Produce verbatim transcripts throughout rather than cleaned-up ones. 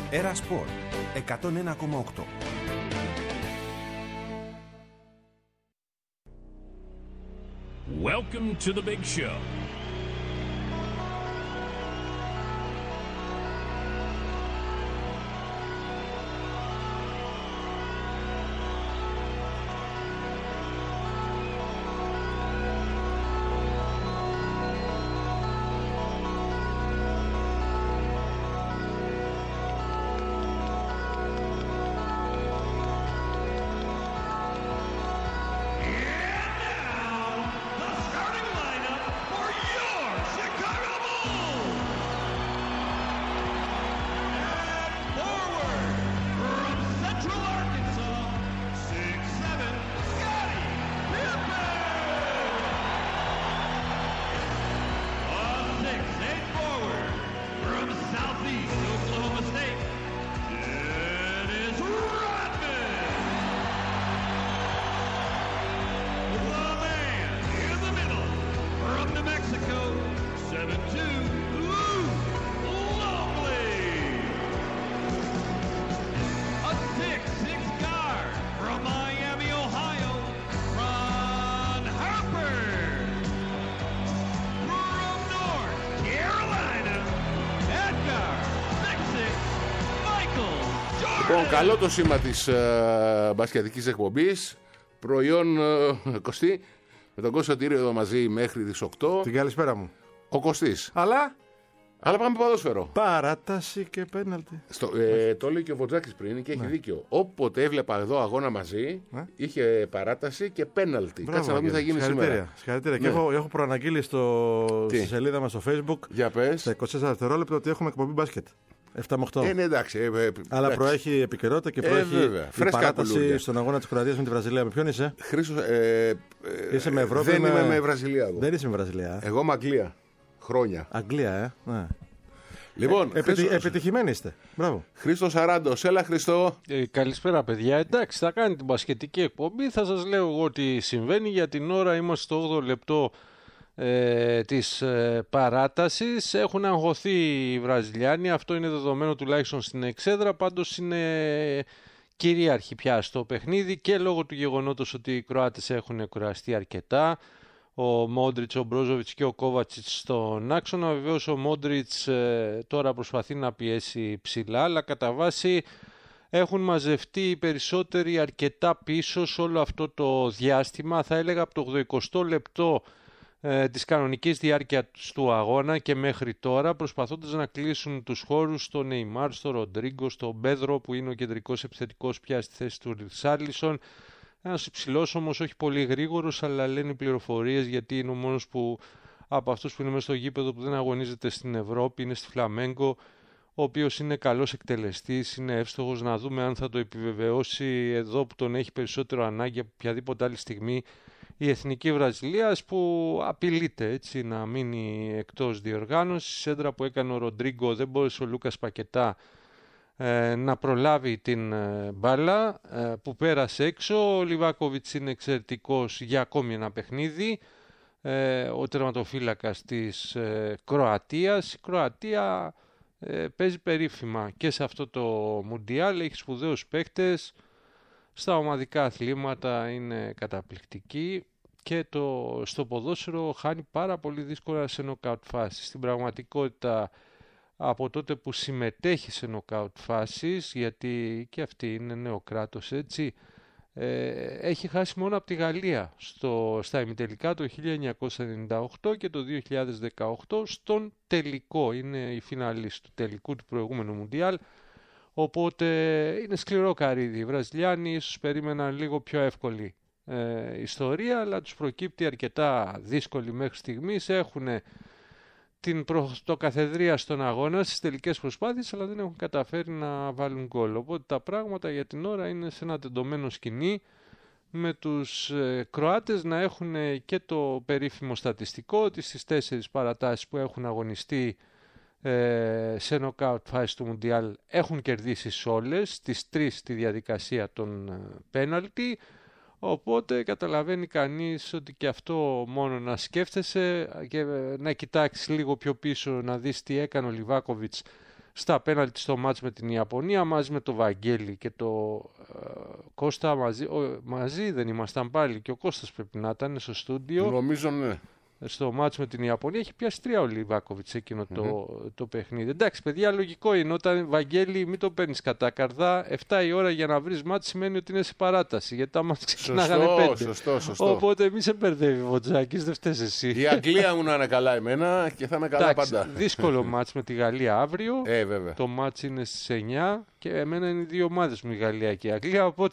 Έρα Σπορ εκατόν ένα κόμμα οκτώ. Welcome to the big show. Λοιπόν, καλό το σήμα της uh, μπασκετικής εκπομπής. Προϊόν uh, Κωστή. Με τον Κώστα Τύριο εδώ μαζί μέχρι τις οκτώ. Την καλησπέρα μου. Ο Κωστής. Αλλά... Αλλά πάμε ποδόσφαιρο. Παράταση και πέναλτι. Στο, ε, το λέει και ο Βοτζάκης πριν και έχει ναι. δίκιο. Όποτε έβλεπα εδώ αγώνα μαζί, ναι. είχε παράταση και πέναλτι. Κάτσε να δούμε τι θα γίνει σήμερα. Συγχαρητήρια. Ναι. Και έχω, έχω προαναγγείλει στο, στη σελίδα μας στο Facebook. Για πες. Στα είκοσι τέσσερα δευτερόλεπτα ότι έχουμε εκπομπή μπάσκετ. επτά με οκτώ. Ε, ναι, εντάξει, ε, ε, Αλλά εντάξει. Προέχει επικαιρότητα και προέχει ε, η παράταση κουλούρια. Στον αγώνα της Κροατίας με τη Βραζιλία. Με ποιον είσαι? Χρήστος, ε, ε, είσαι με Ευρώπη. Δεν με... είμαι με Βραζιλία. Εγώ. Δεν είσαι με Βραζιλία. Εγώ είμαι Αγγλία. Χρόνια. Αγγλία, ε. Ναι. Λοιπόν, ε, επι, Χρήστος... επιτυχημένοι είστε. Μπράβο. Χρήστος Σαράντος, έλα Χριστό. Ε, καλησπέρα παιδιά. Εντάξει, θα κάνει την μπασκετική εκπομπή. Θα σας λέω εγώ τι συμβαίνει. Για την ώρα είμαστε στο όγδοο λεπτό ε, της ε, παράτασης. Έχουν αγχωθεί οι Βραζιλιάνοι. Αυτό είναι δεδομένο τουλάχιστον στην εξέδρα. Πάντως είναι κυρίαρχοι πια στο παιχνίδι και λόγω του γεγονότος ότι οι Κροάτες έχουν κουραστεί αρκετά. Ο Μόντριτς, ο Μπρόζοβιτς και ο Κόβατσιτς στον άξονα. Βεβαίως ο Μόντριτς ε, τώρα προσπαθεί να πιέσει ψηλά, αλλά κατά βάση έχουν μαζευτεί οι περισσότεροι αρκετά πίσω σε όλο αυτό το διάστημα. Θα έλεγα από το ογδοηκοστό λεπτό ε, της κανονικής διάρκειας του αγώνα και μέχρι τώρα, προσπαθώντας να κλείσουν τους χώρους στο Νεϊμάρ, στο Ροντρίγκο, στο Μπέδρο που είναι ο κεντρικός επιθετικός πια στη θέση του Ρισάρλισον. Ένας υψηλός όμως, όχι πολύ γρήγορος, αλλά λένε οι πληροφορίες, γιατί είναι ο μόνος που από αυτούς που είναι μέσα στο γήπεδο που δεν αγωνίζεται στην Ευρώπη, είναι στη Φλαμέγκο, ο οποίος είναι καλός εκτελεστής, είναι εύστοχος. Να δούμε αν θα το επιβεβαιώσει εδώ που τον έχει περισσότερο ανάγκη από οποιαδήποτε άλλη στιγμή η Εθνική Βραζιλίας, που απειλείται έτσι να μείνει εκτός διοργάνωσης. Η σέντρα που έκανε ο Ροντρίγκο δεν μπόρεσε ο Λούκας Πακετά να προλάβει την μπάλα που πέρασε έξω. Ο Λιβάκοβιτς είναι εξαιρετικός για ακόμη ένα παιχνίδι, ο τερματοφύλακας της Κροατίας. Η Κροατία παίζει περίφημα και σε αυτό το Μουντιάλ, έχει σπουδαίους παίκτες, στα ομαδικά αθλήματα είναι καταπληκτική και το, στο ποδόσφαιρο χάνει πάρα πολύ δύσκολα σε νοκάουτ φάσεις. Στην πραγματικότητα, από τότε που συμμετέχει σε νοκάουτ φάσεις, γιατί και αυτή είναι νέο κράτος έτσι, ε, έχει χάσει μόνο από τη Γαλλία στο, στα ημιτελικά το χίλια εννιακόσια ενενήντα οκτώ και το δύο χιλιάδες δεκαοκτώ στον τελικό. Είναι η φιναλίστ του τελικού του προηγούμενου Μουντιάλ, οπότε είναι σκληρό καρύδι. Οι Βραζιλιάνοι ίσως περίμεναν λίγο πιο εύκολη ε, ιστορία, αλλά τους προκύπτει αρκετά δύσκολη μέχρι στιγμής. Έχουν την πρωτοκαθεδρία στον αγώνα στις τελικές προσπάθειες, αλλά δεν έχουν καταφέρει να βάλουν γκολ. Οπότε τα πράγματα για την ώρα είναι σε ένα τεντωμένο σκηνή, με τους ε, Κροάτες να έχουν και το περίφημο στατιστικό ότι στις τέσσερις παρατάσεις που έχουν αγωνιστεί ε, σε νοκάουτ φάση του Μουντιάλ έχουν κερδίσει όλες, στις τρεις στη διαδικασία των ε, πέναλτι. Οπότε καταλαβαίνει κανείς ότι και αυτό μόνο να σκέφτεσαι και να κοιτάξεις λίγο πιο πίσω να δεις τι έκανε ο Λιβάκοβιτς στα πέναλτι στο μάτς με την Ιαπωνία μαζί με το Βαγγέλη και το ε, Κώστα μαζί, ο, μαζί δεν ήμασταν πάλι και ο Κώστας πρέπει να ήταν στο στούντιο. Νομίζω ναι. Στο μάτς με την Ιαπωνία έχει πιάσει τρία ο Λιβάκοβιτς εκείνο mm-hmm. το, το παιχνίδι. Εντάξει, παιδιά, λογικό είναι όταν Βαγγέλη μην το παίρνεις κατά καρδά. εφτά η ώρα για να βρεις μάτς σημαίνει ότι είναι σε παράταση. Γιατί τα μάτς ξεκινάγανε πέντε. Σωστό, σωστό. Οπότε μη σε μπερδεύει, Βοτζάκης, δεν φταίς εσύ. Η Αγγλία μου να είναι καλά εμένα και θα είμαι καλά Εντάξει, πάντα. Δύσκολο μάτς με τη Γαλλία αύριο. Ε, βέβαια. Το μάτς είναι στις εννιά και εμένα είναι οι δύο ομάδες μου, η Γαλλία και η Αγγλία. Οπότε,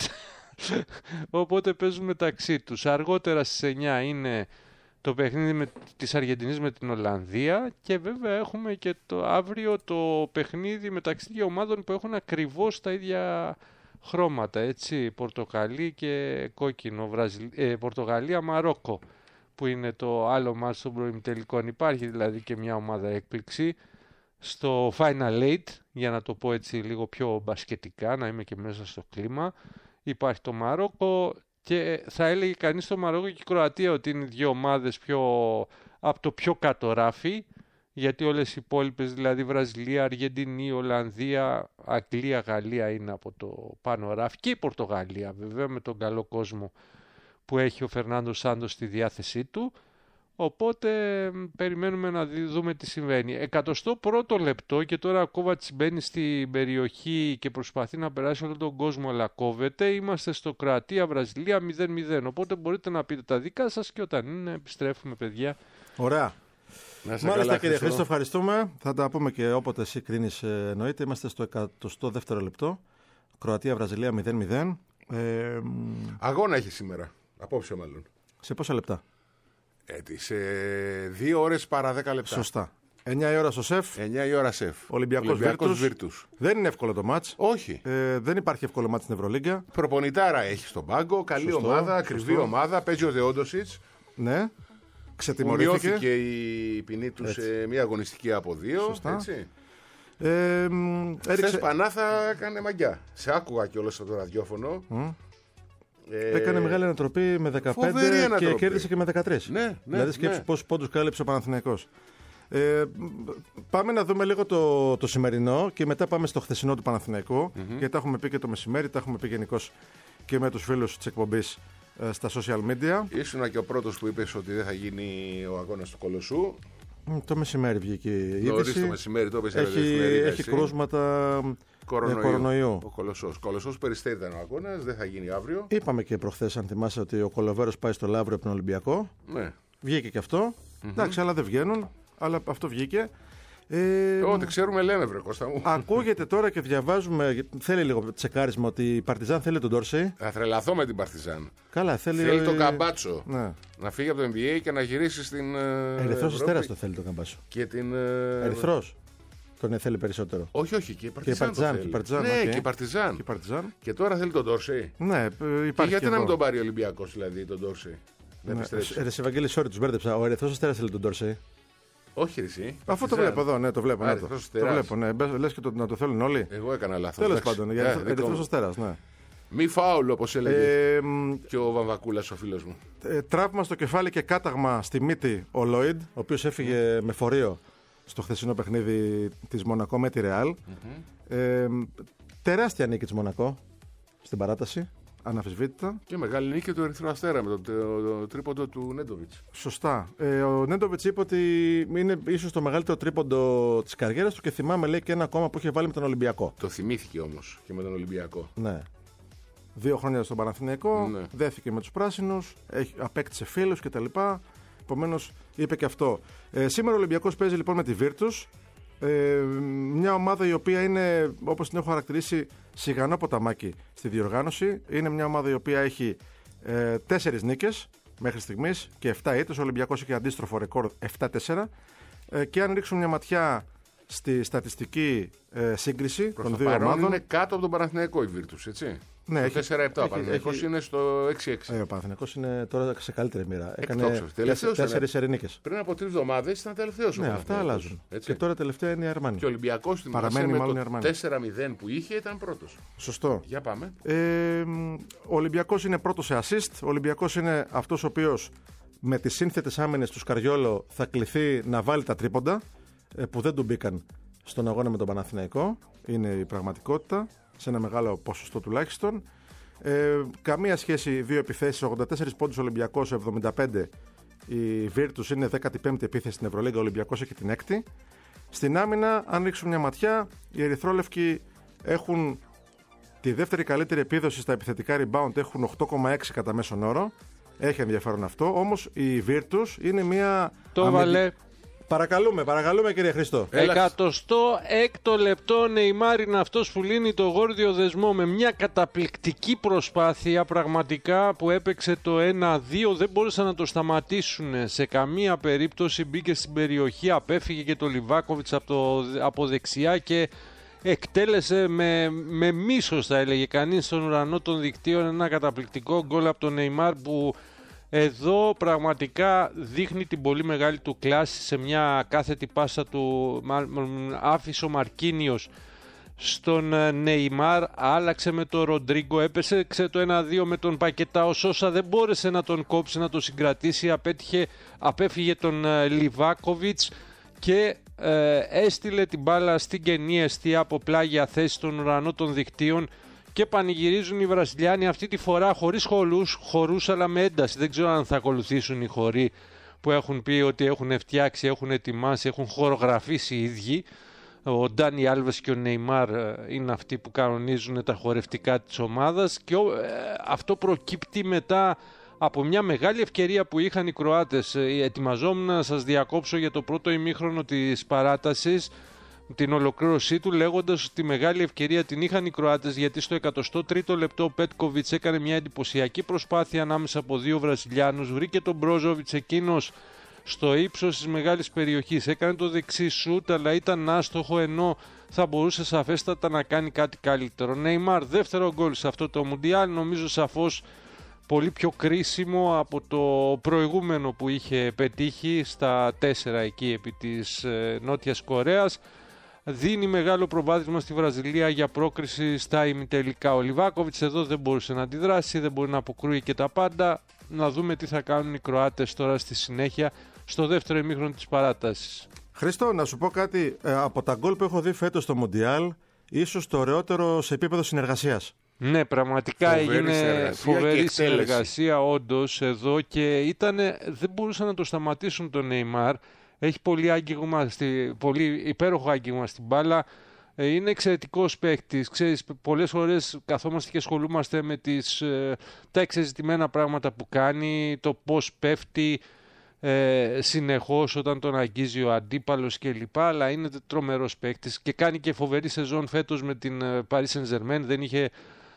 οπότε παίζουν μεταξύ τους. Αργότερα στις εννιά είναι το παιχνίδι με, της Αργεντινής με την Ολλανδία και βέβαια έχουμε και το αύριο το παιχνίδι μεταξύ δύο ομάδων που έχουν ακριβώς τα ίδια χρώματα, έτσι, πορτοκαλί και κόκκινο, Βραζιλ... ε, Πορτογαλία-Μαρόκο, που είναι το άλλο μάτς των προημιτελικών. Υπάρχει δηλαδή και μια ομάδα έκπληξη στο Final Eight, για να το πω έτσι λίγο πιο μπασκετικά, να είμαι και μέσα στο κλίμα. Υπάρχει το Μαρόκο και θα έλεγε κανείς το Μαρόκο και η Κροατία ότι είναι δύο ομάδες πιο, από το πιο κάτω ράφι, γιατί όλες οι υπόλοιπες, δηλαδή Βραζιλία, Αργεντινή, Ολλανδία, Αγγλία, Γαλλία είναι από το πάνω ράφι και η Πορτογαλία βέβαια με τον καλό κόσμο που έχει ο Φερνάντο Σάντος στη διάθεσή του. Οπότε περιμένουμε να δούμε τι συμβαίνει. Εκατοστό πρώτο λεπτό και τώρα ο Κόβατς μπαίνει στην περιοχή και προσπαθεί να περάσει όλο τον κόσμο, αλλά κόβεται. Είμαστε στο Κροατία-Βραζιλία μηδέν μηδέν. Οπότε μπορείτε να πείτε τα δικά σας και όταν είναι επιστρέφουμε, παιδιά. Ωραία. Μάλιστα καλά, κύριε Χρήστο, ευχαριστούμε. Θα τα πούμε και όποτε εσύ κρίνεις, εννοείται. Είμαστε στο εκατοστό δεύτερο λεπτό. Κροατία-Βραζιλία μηδέν μηδέν. Ε, Αγώνα έχει σήμερα. Απόψε μάλλον. Σε πόσα λεπτά? Έτσι, σε δύο ώρες παρά δέκα λεπτά. Σωστά. εννιά η ώρα στο ΣΕΦ. εννιά η ώρα ΣΕΦ. Ολυμπιακός Βίρτους. Βίρτους. Δεν είναι εύκολο το μάτς. Όχι. Ε, δεν υπάρχει εύκολο μάτς στην Ευρωλίγκα. Προπονητάρα έχει στον πάγκο. Καλή Σωστό, ομάδα, ακριβή σωστό. ομάδα. Παίζει ο Δεόντοσιτς. Ναι. Ξετιμωρήθηκε. Μειώθηκε η ποινή του Έτσι. σε μια αγωνιστική από δύο. Σωστά. Έτσι. Ε, μ, έριξε... Χθες Πανά θα έκανε μαγκιά. Σε άκουγα κιόλας στο ραδιόφωνο. Mm. Ε, Έκανε μεγάλη ανατροπή με φοβερή δεκαπέντε και ανατροπή. κέρδισε και με δεκατρία. Ναι, ναι, δηλαδή σκέψου ναι. πόσους πόντους κάλυψε ο Παναθηναϊκός. Ε, πάμε να δούμε λίγο το, το σημερινό και μετά πάμε στο χθεσινό του Παναθηναϊκού. Mm-hmm. Γιατί τα έχουμε πει και το μεσημέρι, τα έχουμε πει γενικώς και με τους φίλους της εκπομπής ε, στα social media. Ήσουνα και ο πρώτος που είπες ότι δεν θα γίνει ο αγώνας του Κολοσσού. Το μεσημέρι βγήκε η Νωρίς είδηση. το μεσημέρι το είπες. Έχει, έχει κρούσματα κορονοϊού. ε, κορονοϊού. Ο Κολοσσός. Κολοσσός Περιστέρι ήταν ο αγώνας, δεν θα γίνει αύριο. Είπαμε και προχθές, αν θυμάσαι, ότι ο Κολοβέρος πάει στο Λαύριο από τον Ολυμπιακό. Ναι. Βγήκε και αυτό. Mm-hmm. Εντάξει, άλλα δεν βγαίνουν, αλλά αυτό βγήκε. Ε, Ό,τι ξέρουμε λέμε, βρε Κώστα μου. Ακούγεται τώρα και διαβάζουμε, θέλει λίγο τσεκάρισμα, ότι η Παρτιζάν θέλει τον Ντόρσεϊ. Θα τρελαθώ με την Παρτιζάν. Καλά, θέλει. Θέλει τον Καμπάτσο. Ναι. Να φύγει από το N B A και να γυρίσει στην. Ερυθρός Αστέρας το θέλει τον Καμπάτσο. Και την. Ερυθρός. Τον θέλει περισσότερο. Όχι, όχι, και η Και η Παρτιζάν. Παρτιζάν. Και η Παρτιζάν, ναι, okay. και η Παρτιζάν. Και, η Παρτιζάν. Και τώρα θέλει τον Ντόρσεϊ. Ναι, υπάρχει. Και γιατί και να μην εδώ. τον πάρει ο Ολυμπιακός, δηλαδή, τον Ντόρσεϊ. Να Ναι. επιστρέψει. Ρε, σε Ευαγγέλη, sorry, τους μπέρδεψα. Ο Ερυθρός Αστέρας θέλει τον Ντόρσεϊ. Όχι, εσύ. Αφού το βλέπω εδώ, ναι, το βλέπω. Α, Ναι, το, Ερυθρός το Αστέρας. βλέπω, ναι. Μπες, λες και το, να το θέλουν όλοι. Εγώ έκανα λάθος. Τέλος εντάξει. πάντων, Ε, για δικό Ερυθρός μου. Αστέρας, ναι. Μη φάουλ, όπως έλεγε Ε, μ, και ο Βαμβακούλας, ο φίλος μου. ε, τραύμα στο κεφάλι και κάταγμα στη μύτη ο Λόιντ, ο οποίος έφυγε με φορείο στο χθεσινό παιχνίδι της Μονακό με τη Ρεάλ. Mm-hmm. Ε, τεράστια νίκη της Μονακό στην παράταση, αναμφισβήτητα. Και μεγάλη νίκη του Ερυθρού Αστέρα με το, το, το τρίποντο του Νέντοβιτς. Σωστά. Ε, ο Νέντοβιτς είπε ότι είναι ίσως το μεγαλύτερο τρίποντο της καριέρας του και θυμάμαι, λέει, και ένα ακόμα που είχε βάλει με τον Ολυμπιακό. Το θυμήθηκε όμως και με τον Ολυμπιακό. Ναι. Δύο χρόνια στον Παναθηναϊκό, Ναι. δέθηκε με τους πράσινους, έχει, απέκτησε φίλους κτλ. Επομένως είπε και αυτό. Ε, σήμερα ο Ολυμπιακός παίζει λοιπόν με τη Βίρτους. Ε, μια ομάδα η οποία είναι, όπως την έχω χαρακτηρίσει, σιγανό ποταμάκι στη διοργάνωση. Είναι μια ομάδα η οποία έχει ε, τέσσερις νίκες μέχρι στιγμής και επτά ήττες. Ο Ολυμπιακός έχει αντίστροφο ρεκόρ επτά τέσσερα. Ε, και αν ρίξουμε μια ματιά στη στατιστική ε, σύγκριση Προς των το δύο παρόν ομάδων. είναι κάτω από τον Παναθηναϊκό η Βίρτους, έτσι. Ναι, το έχει- τέσσερα επτά ο έχει- Παναθηναϊκός έχει- είναι στο έξι έξι. Ε, ο Παναθηναϊκός είναι τώρα σε καλύτερη μοίρα. Έκανε Εκτόξευση. Τελευταίος ήταν. τέσσερις ερηνίκες. Πριν από τρεις εβδομάδες ήταν τελευταίος ο Ναι, αυτά Παναθηναϊκός, αλλάζουν. έτσι. Και τώρα τελευταία είναι η Αρμάνη. Και ο Ολυμπιακός στην Παραμένει με μάλλον η το Αρμάνη. τέσσερα μηδέν που είχε ήταν πρώτος. Σωστό. Για πάμε. Ε, ο Ολυμπιακός είναι πρώτος σε assist. Ο Ολυμπιακός είναι αυτός ο οποίος με τις σύνθετες άμυνες του Σκαριόλο θα κληθεί να βάλει τα τρίποντα ε, που δεν του μπήκαν στον αγώνα με τον Παναθηναϊκό. Είναι η πραγματικότητα, σε ένα μεγάλο ποσοστό τουλάχιστον. Ε, καμία σχέση, δύο επιθέσεις, ογδόντα τέσσερις πόντους Ολυμπιακός, εβδομήντα πέντε η Virtus, είναι δέκατη πέμπτη επίθεση στην Ευρωλίγκα, ο Ολυμπιακός έχει την έκτη. Στην άμυνα, αν ρίξουμε μια ματιά, οι ερυθρόλευκοι έχουν τη δεύτερη καλύτερη επίδοση στα επιθετικά rebound, έχουν οκτώ κόμμα έξι κατά μέσον όρο. Έχει ενδιαφέρον αυτό, όμως η Virtus είναι μια... Το αμυντική... βάλε. Παρακαλούμε, παρακαλούμε κύριε Χριστό. Εκατοστό έκτο λεπτό Νεϊμάρ είναι αυτός που λύνει το γόρδιο δεσμό με μια καταπληκτική προσπάθεια πραγματικά που έπαιξε το ένα δύο. Δεν μπορούσαν να το σταματήσουν σε καμία περίπτωση. Μπήκε στην περιοχή, απέφυγε και το Λιβάκοβιτς από, το, από δεξιά και εκτέλεσε με, με μίσος, θα έλεγε κανείς, στον ουρανό των δικτύων ένα καταπληκτικό γκολ από τον Νεϊμάρ που εδώ πραγματικά δείχνει την πολύ μεγάλη του κλάση. Σε μια κάθετη πάσα του άφησε ο Μαρκίνιος στον Νεϊμάρ, άλλαξε με τον Ροντρίγκο, έπεσε το ένα δύο με τον Πακετά, ο Σόσα δεν μπόρεσε να τον κόψει, να τον συγκρατήσει, απέτυχε, απέφυγε τον Λιβάκοβιτς και ε, έστειλε την μπάλα στην κενή εστία από πλάγια θέση στον ουρανό των δικτύων. Και πανηγυρίζουν οι Βραζιλιάνοι αυτή τη φορά χωρίς χορούς, χορούς αλλά με ένταση. Δεν ξέρω αν θα ακολουθήσουν οι χοροί που έχουν πει ότι έχουν φτιάξει, έχουν ετοιμάσει, έχουν χορογραφήσει οι ίδιοι. Ο Ντάνι Άλβες και ο Νεϊμάρ είναι αυτοί που κανονίζουν τα χορευτικά της ομάδας και αυτό προκύπτει μετά από μια μεγάλη ευκαιρία που είχαν οι Κροάτες. Ετοιμαζόμουν να σας διακόψω για το πρώτο ημίχρονο της παράτασης, την ολοκλήρωσή του, λέγοντας ότι τη μεγάλη ευκαιρία την είχαν οι Κροάτες, γιατί στο εκατοστό τρίτο λεπτό ο Πέτκοβιτς έκανε μια εντυπωσιακή προσπάθεια ανάμεσα από δύο Βραζιλιάνους, βρήκε τον Μπρόζοβιτς εκείνος στο ύψος της μεγάλης περιοχής, έκανε το δεξί σούτ αλλά ήταν άστοχο, ενώ θα μπορούσε σαφέστατα να κάνει κάτι καλύτερο. Νεϊμάρ, δεύτερο γκολ σε αυτό το Μουντιάλ, νομίζω σαφώς πολύ πιο κρίσιμο από το προηγούμενο που είχε πετύχει στα τέσσερα εκεί επί της ε, Νότιας Κορέας. Δίνει μεγάλο προβάδισμα στη Βραζιλία για πρόκριση στα ημιτελικά. Ο Λιβάκοβιτς εδώ δεν μπορούσε να αντιδράσει, δεν μπορεί να αποκρούει και τα πάντα. Να δούμε τι θα κάνουν οι Κροάτες τώρα στη συνέχεια στο δεύτερο ημίχρονο της παράτασης. Χριστό, να σου πω κάτι. Ε, από τα γκολ που έχω δει φέτος στο Μουντιάλ, ίσως το ωραιότερο σε επίπεδο συνεργασίας. Ναι, πραγματικά φοβερή έγινε συνεργασία φοβερή συνεργασία όντως εδώ και ήτανε, δεν μπορούσαν να το σταματήσουν τον Νεϊμάρ. Έχει πολύ, άγγιγμα στη, πολύ υπέροχο άγγιγμα στην μπάλα. Είναι εξαιρετικός παίκτης. Ξέρεις, πολλές φορές καθόμαστε και ασχολούμαστε με τις, τα εξεζητημένα πράγματα που κάνει, το πώς πέφτει ε, συνεχώς όταν τον αγγίζει ο αντίπαλος κλπ. Αλλά είναι τρομερός παίκτης και κάνει και φοβερή σεζόν φέτος με την Paris Saint-Germain. Δεν είχε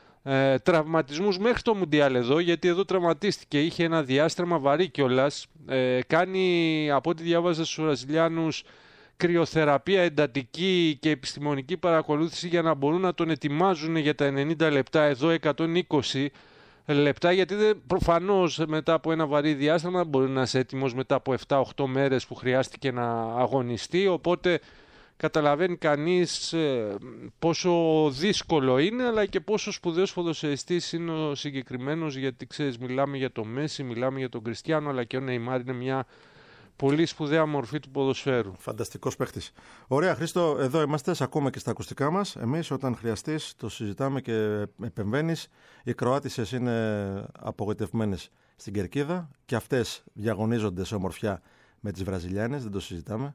ε, τραυματισμούς μέχρι το Μουντιάλ εδώ, γιατί εδώ τραυματίστηκε. Είχε ένα διάστρεμα βαρύ κιόλας. Ε, κάνει, από ό,τι διάβαζα στους Βραζιλιάνους, κρυοθεραπεία εντατική και επιστημονική παρακολούθηση για να μπορούν να τον ετοιμάζουν για τα ενενήντα λεπτά, εδώ εκατόν είκοσι λεπτά, γιατί δεν, προφανώς μετά από ένα βαρύ διάστημα μπορεί να είσαι έτοιμος μετά από επτά οκτώ μέρες που χρειάστηκε να αγωνιστεί, οπότε καταλαβαίνει κανείς ε, πόσο δύσκολο είναι, αλλά και πόσο σπουδαίος ποδοσφαιριστής είναι ο συγκεκριμένος, γιατί ξέρεις, μιλάμε για τον Μέση, μιλάμε για τον Κριστιάνο, αλλά και ο Νεϊμάρ είναι μια πολύ σπουδαία μορφή του ποδοσφαίρου. Φανταστικός παίχτης. Ωραία, Χρήστο, εδώ είμαστε, σε ακούμε και στα ακουστικά μας. Εμείς όταν χρειαστείς το συζητάμε και επεμβαίνεις. Οι Κροάτισσες είναι απογοητευμένες στην κερκίδα και αυτές διαγωνίζονται σε ομορφιά με τις Βραζιλιάνες, δεν το συζητάμε.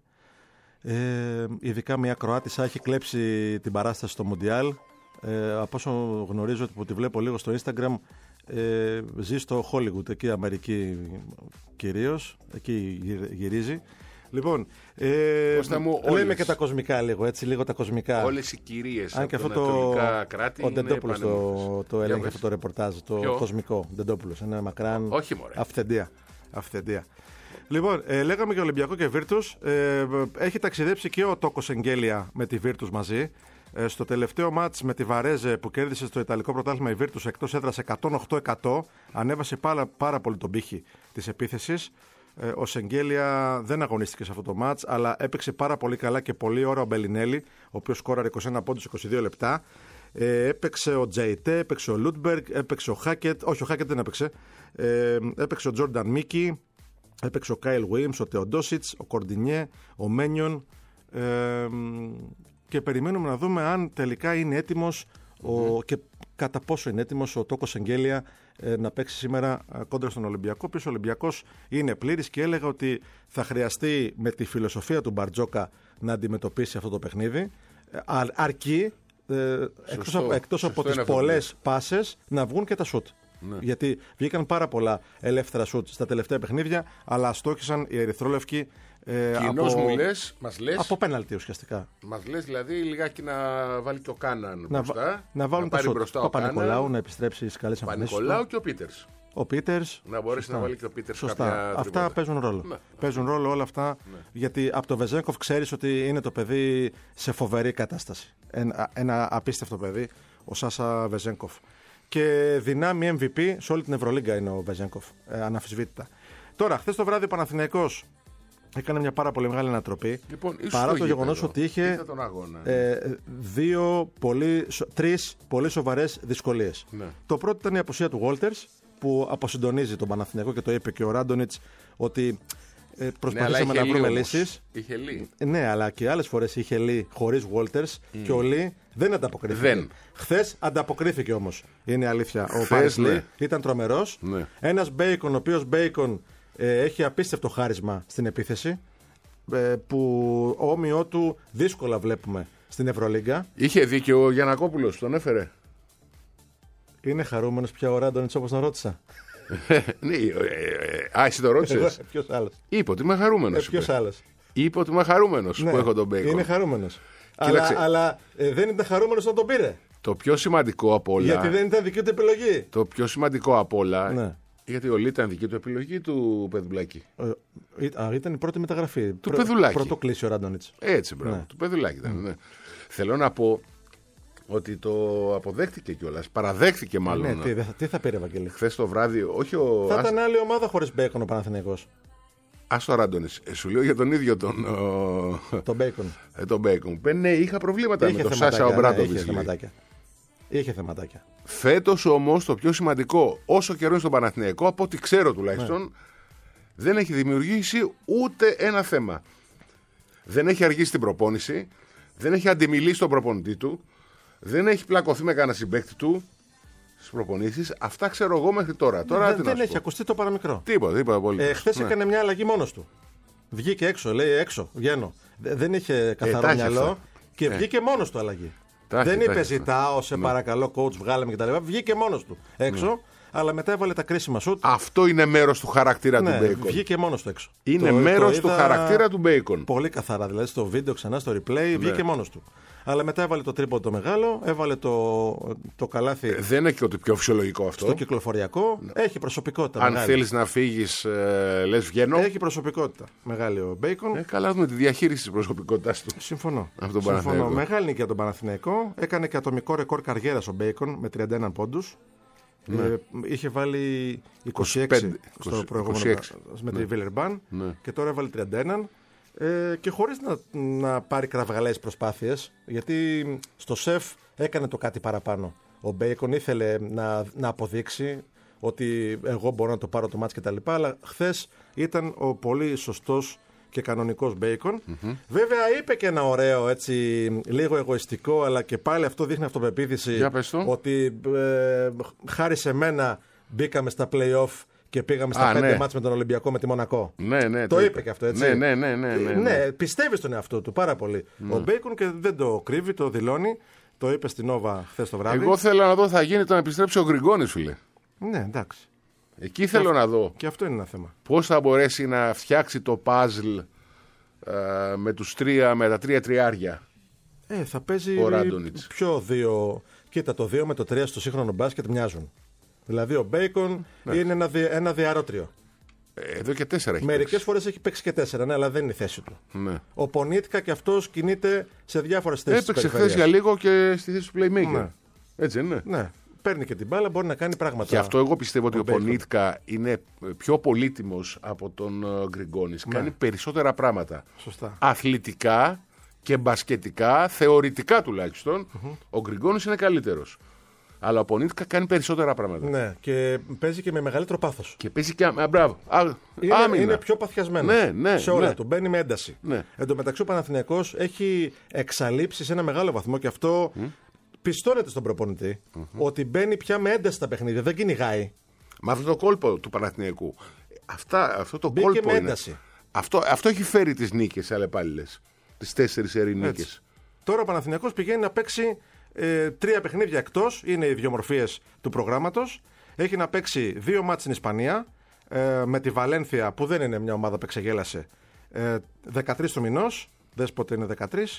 Ε, ειδικά μια Κροάτισσα έχει κλέψει την παράσταση στο Μουντιάλ. Ε, από όσο γνωρίζω, που τη βλέπω λίγο στο Instagram, ε, ζει στο Hollywood, εκεί Αμερική κυρίως, εκεί γυρίζει. Λοιπόν, ε, μου, λέμε όλες, και τα κοσμικά λίγο, έτσι, λίγο τα κοσμικά. όλες οι κυρίες αν και από αυτό τα το, ανατολικά κράτη ο είναι Ντεντόπουλος το, το έλεγε αυτό το ρεπορτάζ, το Ποιο? κοσμικό, Ντεντόπουλος, ένα μακράν, όχι μωρέ, αυθεντία, αυθεντία. Λοιπόν, ε, λέγαμε για Ολυμπιακό και Virtus. Ε, έχει ταξιδέψει και ο Τόκος Εγγέλια με τη Virtus μαζί. Ε, στο τελευταίο μάτς με τη Βαρέζε που κέρδισε στο Ιταλικό Πρωτάθλημα η Virtus εκτός έδρας εκατόν οκτώ εκατό, ανέβασε πάρα, πάρα πολύ τον πύχη της επίθεσης. Ε, ο Σεγγέλια δεν αγωνίστηκε σε αυτό το μάτς, αλλά έπαιξε πάρα πολύ καλά και πολύ ώρα ο Μπελινέλη, ο οποίος σκόραρε είκοσι ένα πόντους είκοσι δύο λεπτά. Ε, έπαιξε ο Τζεϊτέ, έπαιξε ο Λούντμπεργκ, έπαιξε ο Χάκετ. Όχι, ο Χάκετ δεν έπαιξε. Ε, έπαιξε ο Τζόρνταν Μίκι, έπαιξε ο Κάιλ Βίλιαμς, ο Τεοντόσιτς, ο Κορντινιέ, ο Μένιον. Ε, και περιμένουμε να δούμε αν τελικά είναι έτοιμος ο, και κατά πόσο είναι έτοιμος ο Τόκος Εγγέλια ε, να παίξει σήμερα ε, κόντρα στον Ολυμπιακό. Ποιος ο Ολυμπιακός είναι πλήρης και έλεγα ότι θα χρειαστεί με τη φιλοσοφία του Μπαρτζόκα να αντιμετωπίσει αυτό το παιχνίδι. Ε, αρ, αρκεί ε, εκτός, από, εκτός από τις πολλές πάσες να βγουν και τα σουτ. Ναι. Γιατί βγήκαν πάρα πολλά ελεύθερα σουτ στα τελευταία παιχνίδια, αλλά στόχισαν οι ερυθρόλευκοι ε, από, μου λες, μας λες, από πέναλτι ουσιαστικά. Μας λες δηλαδή λιγάκι να βάλει και ο Κάναν να, μπροστά. Να βάλουν να τα σουτ. Ο Παπα-Νικολάου να επιστρέψει στις καλές εμφανίσεις. Ο Παπα-Νικολάου και ο Πίτερς. Ο Πίτερς. Να μπορέσει να βάλει και ο Πίτερς σωστά. κάποια Αυτά τριπώτα. παίζουν ρόλο. Ναι. Παίζουν ρόλο όλα αυτά. Ναι. Γιατί από το Βεζέγκοφ ξέρεις ότι είναι το παιδί σε φοβερή κατάσταση. Ένα, ένα απίστευτο παιδί, ο Σάσα Βεζέγκοφ. Και δυνάμει εμ βι πι σε όλη την Ευρωλίγκα είναι ο Βεζέγκοφ. Ε, αναφυσβήτητα. Τώρα, χθες το βράδυ ο Παναθηναϊκός έκανε μια πάρα πολύ μεγάλη ανατροπή. Λοιπόν, παρά το γεγονός ότι είχε τον αγώνα, ε, δύο πολύ, τρεις πολύ σοβαρές δυσκολίες. Ναι. Το πρώτο ήταν η απουσία του Walters που αποσυντονίζει τον Παναθηναϊκό και το είπε και ο Ράντονιτς ότι ε, προσπαθήσαμε ναι, να βρούμε λύσεις. Είχε Λί. Ναι, αλλά και άλλες φορές είχε Λί χωρίς Walters mm. και ο Λί δεν ανταποκρίθηκε. Δεν. Χθες ανταποκρίθηκε όμως. Είναι αλήθεια. Χθες, ο Πάρις ναι. Λί ήταν τρομερός. Ναι. Ένας Μπέικον, ο οποίος Μπέικον ε, έχει απίστευτο χάρισμα στην επίθεση. Ε, που όμοιό του δύσκολα βλέπουμε στην Ευρωλίγκα. Είχε δίκιο ο Γιαννακόπουλος, τον έφερε. Είναι χαρούμενος πια ο Ράντονιτς όπως τον ρώτησα. Ναι, ε, ε, α, εσύ το ρώτησες. Ποιος άλλος. Είπε ότι είμαι χαρούμενος. Ε, ποιος άλλος. Είπε ότι είμαι χαρούμενος Ναι, που έχω τον Μπέικον. Είναι χαρούμενος. Αλλά, αλλά ε, δεν ήταν χαρούμενος όταν τον πήρε. Το πιο σημαντικό από όλα. Γιατί δεν ήταν δική του επιλογή. Το πιο σημαντικό από όλα. Ναι. Γιατί ο Λί ήταν δική του επιλογή του Πεδουλάκη. Ε, α, ήταν η πρώτη μεταγραφή. Του Προ, Πεδουλάκη. Πρώτο κλείσει ο Ράντονιτς. Έτσι, μπράβο. Ναι. Του Πεδουλάκη ήταν. Ναι. Θέλω να πω ότι το αποδέχτηκε κιόλας. Παραδέχτηκε μάλλον. Ναι, τι, θα, τι θα πήρε, Βαγγέλη. Χθες το βράδυ, όχι ο. Θα ήταν άλλη ομάδα χωρίς Μπέικον ο Παναθηναϊκός. Α το Ράντονιτς. Ε, σου λέω για τον ίδιο τον. Τον Μπέικον. Ε, τον Μπέικον. Ναι, είχα προβλήματα είχε με τον Σάσα Ομπράντοβιτς. Ναι, είχε θεματάκια. Είχε θεματάκια. Φέτος όμως το πιο σημαντικό, όσο καιρό είναι στον Παναθηναϊκό, από ό,τι ξέρω τουλάχιστον, ναι. δεν έχει δημιουργήσει ούτε ένα θέμα. Δεν έχει αργήσει την προπόνηση, δεν έχει αντιμιλήσει τον προπονητή του, δεν έχει πλακωθεί με κανένα συμπαίκτη του στις προπονήσεις. Αυτά ξέρω εγώ μέχρι τώρα. τώρα δεν δεν έχει πω. ακουστεί το παραμικρό. Τίποτα, τίποτα πολύ. Ε, χθες ναι. έκανε μια αλλαγή μόνος του. Βγήκε έξω, λέει έξω, βγαίνω. Δεν είχε καθαρό ε, μυαλό και ε. βγήκε μόνος του αλλαγή. Τάχει, δεν είπε τάχει, ζητάω, σε ναι. παρακαλώ, coach, βγάλε με κτλ. Βγήκε μόνος του έξω, ναι. αλλά μετά έβαλε τα κρίσιμα σουτ. Αυτό είναι μέρος του χαρακτήρα ναι, του Μπέικον. Βγήκε μόνος του έξω. Είναι το, μέρος το του είδα χαρακτήρα του Μπέικον. Πολύ καθαρά, δηλαδή στο βίντεο ξανά, στο replay, βγήκε ναι. μόνος του. Αλλά μετά έβαλε το τρίποντο το μεγάλο, έβαλε το, το καλάθι. Ε, δεν είναι και ότι πιο φυσιολογικό αυτό. Στο κυκλοφοριακό. Ναι. Έχει προσωπικότητα. Αν θέλεις να φύγεις, ε, λες βγαίνω. Έχει προσωπικότητα. Μεγάλη ο Μπέικον. Ε, καλά, με τη διαχείριση της προσωπικότητας του. Συμφωνώ. Από τον Συμφωνώ. Μεγάλη νίκη για τον Παναθηναϊκό. Έκανε και ατομικό ρεκόρ καριέρας ο Μπέικον με τριάντα ένα πόντους. Ναι. Ε, είχε βάλει είκοσι έξι είκοσι πέντε, στο προηγούμενο είκοσι έξι. Με τη Βίλερμπαν ναι. και τώρα έβαλε τριάντα ένα. Ε, και χωρίς να, να πάρει κραυγαλαίες προσπάθειες, γιατί στο σεφ έκανε το κάτι παραπάνω. Ο Μπέικον ήθελε να, να αποδείξει ότι εγώ μπορώ να το πάρω το μάτς και τα λοιπά, αλλά χθες ήταν ο πολύ σωστός και κανονικός Μπέικον. Mm-hmm. Βέβαια είπε και ένα ωραίο, έτσι, λίγο εγωιστικό, αλλά και πάλι αυτό δείχνει αυτοπεποίθηση, ότι ε, χάρη σε μένα μπήκαμε στα play-off και πήγαμε στα Α, πέντε ναι. μάτς με τον Ολυμπιακό με τη Μονακό. Ναι, ναι, το, το είπε και αυτό, έτσι. Ναι, ναι, ναι, ναι, ναι, ναι. ναι πιστεύει στον εαυτό του πάρα πολύ. Ναι. Ο Μπέικον και δεν το κρύβει, το δηλώνει. Το είπε στην Νόβα χθες το βράδυ. Εγώ θέλω να δω θα γίνει το να επιστρέψει ο Γκριγκόνης, φίλε. Ναι, εντάξει. Εκεί θέλω να δω. Και αυτό είναι ένα θέμα. Πώς θα μπορέσει να φτιάξει το puzzle ε, με, τους τρία, με τα τρία τριάρια. Ε, θα παίζει πιο δύο. Κοίτα, το δύο με το τρία στο σύγχρονο μπάσκετ μοιάζουν. Δηλαδή ο Μπέικον ναι. είναι ένα, δι, ένα διαρρότριο. Εδώ και τέσσερα έχει Μερικές φορές έχει παίξει και τέσσερα, ναι, αλλά δεν είναι η θέση του. Ναι. Ο Πονίτκα και αυτός κινείται σε διάφορες θέσεις. Έπαιξε χθες για λίγο και στη θέση του playmaker. Ναι. Έτσι είναι. Ναι. Παίρνει και την μπάλα, μπορεί να κάνει πράγματα. Και αυτό εγώ πιστεύω ότι ο, ο Πονίτκα είναι πιο πολύτιμος από τον Γκριγκόνης. Ναι. Κάνει περισσότερα πράγματα. Σωστά. Αθλητικά και μπασκετικά, θεωρητικά τουλάχιστον, mm-hmm. ο Γκριγκόνης είναι καλύτερος. Αλλά ο Πονίτικα κάνει περισσότερα πράγματα. Ναι, και παίζει και με μεγαλύτερο πάθος. Και παίζει και. Α, μπράβο. Α, Είναι, άμυνα. είναι πιο παθιασμένος Ναι, ναι, σε όλα ναι. του. Μπαίνει με ένταση. Ναι. Εν τω μεταξύ ο Παναθηναϊκός έχει εξαλείψει σε ένα μεγάλο βαθμό και αυτό mm. πιστώνεται στον προπονητή mm-hmm. ότι μπαίνει πια με ένταση στα παιχνίδια. Δεν κυνηγάει. Με αυτό το κόλπο του Παναθηναϊκού. Αυτά, αυτό το Μπήκε κόλπο με είναι. ένταση. Αυτό, αυτό έχει φέρει τις νίκες αλλεπάλληλες. Τις τέσσερις ερηνίκες. Τώρα ο Παναθηναϊκός πηγαίνει να παίξει ε, τρία παιχνίδια εκτός. Είναι οι δύο μορφίες του προγράμματος. Έχει να παίξει δύο μάτς στην Ισπανία. Ε, με τη Βαλένθια που δεν είναι μια ομάδα που εξεγέλασε. Ε, δεκατρείς του μηνός. Δες πότε είναι δεκατρείς.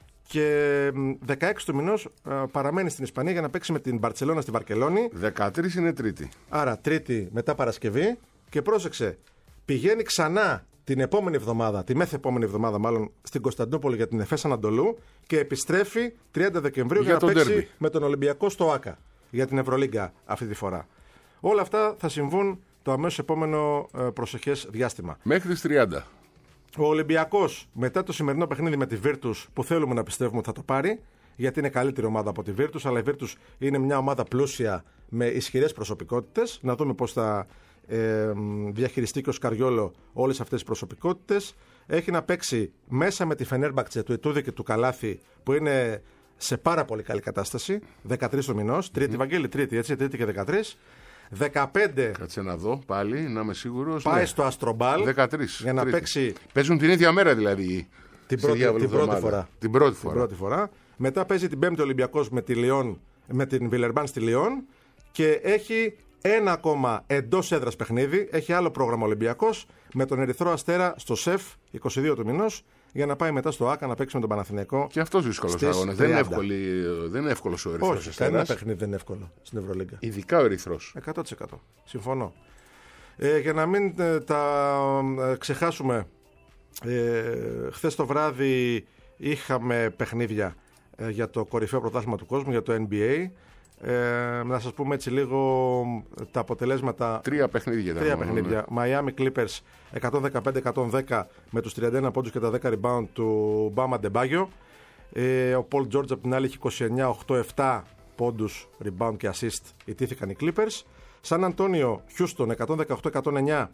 Και δεκαέξι του μηνός ε, παραμένει στην Ισπανία για να παίξει με την Μπαρτσελώνα στη Βαρκελόνη. δεκατρείς είναι Τρίτη. Άρα Τρίτη μετά Παρασκευή. Και πρόσεξε, πηγαίνει ξανά την επόμενη εβδομάδα, τη μεθεπόμενη εβδομάδα μάλλον, στην Κωνσταντινούπολη για την Εφές Ανατολού και επιστρέφει τριάντα Δεκεμβρίου για, για να παίξει derby με τον Ολυμπιακό στο ΆΚΑ για την Ευρωλίγκα αυτή τη φορά. Όλα αυτά θα συμβούν το αμέσως επόμενο ε, προσεχές διάστημα. Μέχρι τις τριάντα. Ο Ολυμπιακός μετά το σημερινό παιχνίδι με τη Virtus που θέλουμε να πιστεύουμε ότι θα το πάρει, γιατί είναι καλύτερη ομάδα από τη Virtus, αλλά η Virtus είναι μια ομάδα πλούσια με ισχυρές προσωπικότητες. Να δούμε πώς θα ε, διαχειριστεί και ο Σκαριόλο όλες αυτές τις προσωπικότητες. Έχει να παίξει μέσα με τη Φενέρμπαχτσε του Ιτούδη και του Καλάθη που είναι σε πάρα πολύ καλή κατάσταση. δεκατρείς του μηνός, Τρίτη, mm. Βαγγέλη, Τρίτη, έτσι, Τρίτη και δεκατρείς. δεκαπέντε. Κάτσε να δω πάλι, να είμαι σίγουρος. Πάει ναι. στο Αστρομπάλ δεκατρείς. για να τρίτη. Παίξει. Παίζουν την ίδια μέρα δηλαδή. Την πρώτη, την πρώτη φορά. Την πρώτη φορά. Την πρώτη φορά. Μετά παίζει την Πέμπτη Ολυμπιακός με, τη Λιόν, με την Βιλερμπάν στη Λιόν και έχει ένα ακόμα εντός έδρας παιχνίδι. Έχει άλλο πρόγραμμα Ολυμπιακός με τον Ερυθρό Αστέρα στο ΣΕΦ είκοσι δύο του μηνός για να πάει μετά στο ΆΚΑ να παίξει με τον Παναθηναϊκό. Και αυτός δύσκολος αγώνας. Δεν είναι, εύκολη, δεν είναι εύκολος ο Ερυθρός Αστέρας. Όχι, κανένα παιχνίδι δεν είναι εύκολο στην Ευρωλίγκα. Ειδικά ο Ερυθρός. εκατό τοις εκατό. Συμφωνώ. Ε, για να μην ε, τα ε, ξεχάσουμε, ε, χθες το βράδυ είχαμε παιχνίδια ε, για το κορυφαίο πρωτάθλημα του κόσμου, για το N B A. Ε, να σας πούμε έτσι λίγο τα αποτελέσματα. Τρία παιχνίδια. Τρία παιχνίδια. Ναι. Miami Clippers εκατόν δεκαπέντε εκατόν δέκα με τους τριάντα ένα πόντους και τα δέκα rebound του Μπάμα Ντεμπάγιο. Ε, ο Paul George από την άλλη έχει είκοσι εννιά οκτώ επτά πόντους, rebound και assist. Ιτήθηκαν οι Clippers. Σαν Αντώνιο Houston εκατόν δεκαοκτώ εκατόν εννιά.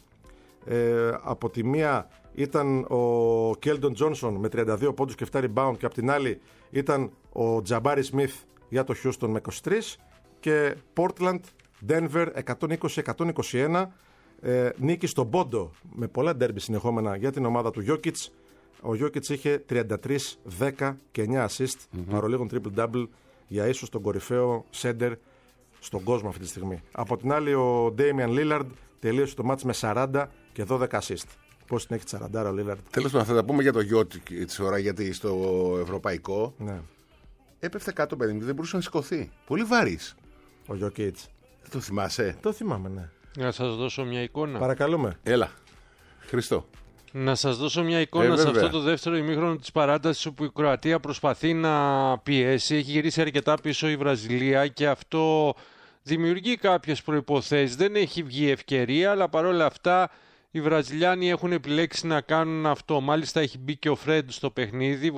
Ε, από τη μία ήταν ο Keldon Johnson με τριάντα δύο πόντους και επτά rebound και από την άλλη ήταν ο Jabari Smith για το Houston με είκοσι τρία και Portland Denver εκατόν είκοσι εκατόν είκοσι ένα. Ε, νίκη στον πόντο με πολλά ντέρμπι συνεχόμενα για την ομάδα του Jokic. Ο Jokic είχε τριάντα τρία δέκα και εννιά assist, mm-hmm. παρολίγων triple-double για ίσως τον κορυφαίο center στον κόσμο αυτή τη στιγμή. Από την άλλη ο Damian Lillard τελείωσε το μάτς με σαράντα και δώδεκα assist. Πώς την έχει σαράντα ο Lillard. Τέλος πάντων θα τα πούμε για το Jokic της ώρα, γιατί στο ευρωπαϊκό ναι. έπεφτε κάτω παιδί, δεν μπορούσε να σηκωθεί. Πολύ βαρύς. Ο Jokic. Δεν το θυμάσαι? Το θυμάμαι, ναι. Να σας δώσω μια εικόνα. Παρακαλούμε. Έλα. Χριστό. Να σας δώσω μια εικόνα ε, σε αυτό το δεύτερο ημίχρονο της παράτασης όπου η Κροατία προσπαθεί να πιέσει. Έχει γυρίσει αρκετά πίσω η Βραζιλία και αυτό δημιουργεί κάποιες προϋποθέσεις. Δεν έχει βγει ευκαιρία, αλλά παρόλα αυτά οι Βραζιλιάνοι έχουν επιλέξει να κάνουν αυτό. Μάλιστα έχει μπει και ο Φρέντ στο παιχνίδι,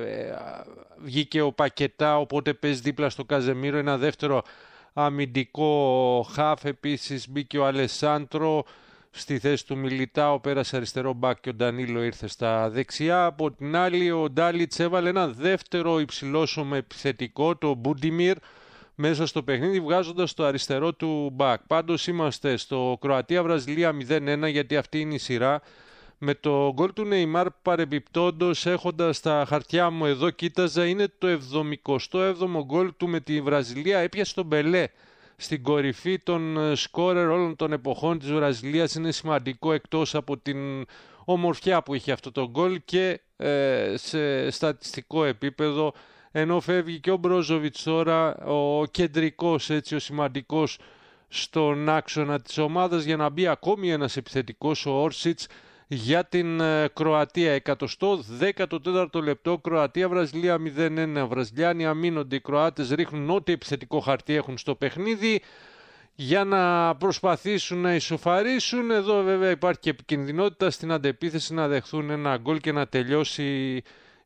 βγήκε ο Πακετά, οπότε παίζει δίπλα στο Καζεμίρο. Ένα δεύτερο αμυντικό χαφ, επίσης μπήκε ο Αλεσάντρο. Στη θέση του Μιλιτάο πέρασε αριστερό μπακ και ο Ντανίλο ήρθε στα δεξιά. Από την άλλη ο Ντάλιτς έβαλε ένα δεύτερο υψηλόσωμο επιθετικό, το Μπούντιμιρ, μέσα στο παιχνίδι βγάζοντας το αριστερό του μπακ. Πάντως είμαστε στο Κροατία-Βραζιλία μηδέν ένα γιατί αυτή είναι η σειρά. Με το γκολ του Νεϊμάρ παρεμπιπτόντος, έχοντας τα χαρτιά μου εδώ κοίταζα, είναι το εβδομηκοστό έβδομο γκολ του με τη Βραζιλία. Έπιασε τον Μπελέ στην κορυφή των σκόρερ όλων των εποχών της Βραζιλίας. Είναι σημαντικό εκτός από την ομορφιά που είχε αυτό το γκολ και ε, σε στατιστικό επίπεδο, ενώ φεύγει και ο Μπρόζοβιτς τώρα, ο κεντρικός, έτσι, ο σημαντικός στον άξονα της ομάδας, για να μπει ακόμη ένας επιθετικός, ο Όρσιτς, για την ε, Κροατία. Εκατοστό δέκατο τέταρτο λεπτό, Κροατία-Βραζιλία μηδέν ένα. Βραζιλιάνοι αμήνονται, οι Κροάτες ρίχνουν ό,τι επιθετικό χαρτί έχουν στο παιχνίδι για να προσπαθήσουν να ισοφαρίσουν. Εδώ βέβαια υπάρχει και επικινδυνότητα στην αντεπίθεση να δεχθούν ένα γκολ και να τελειώσει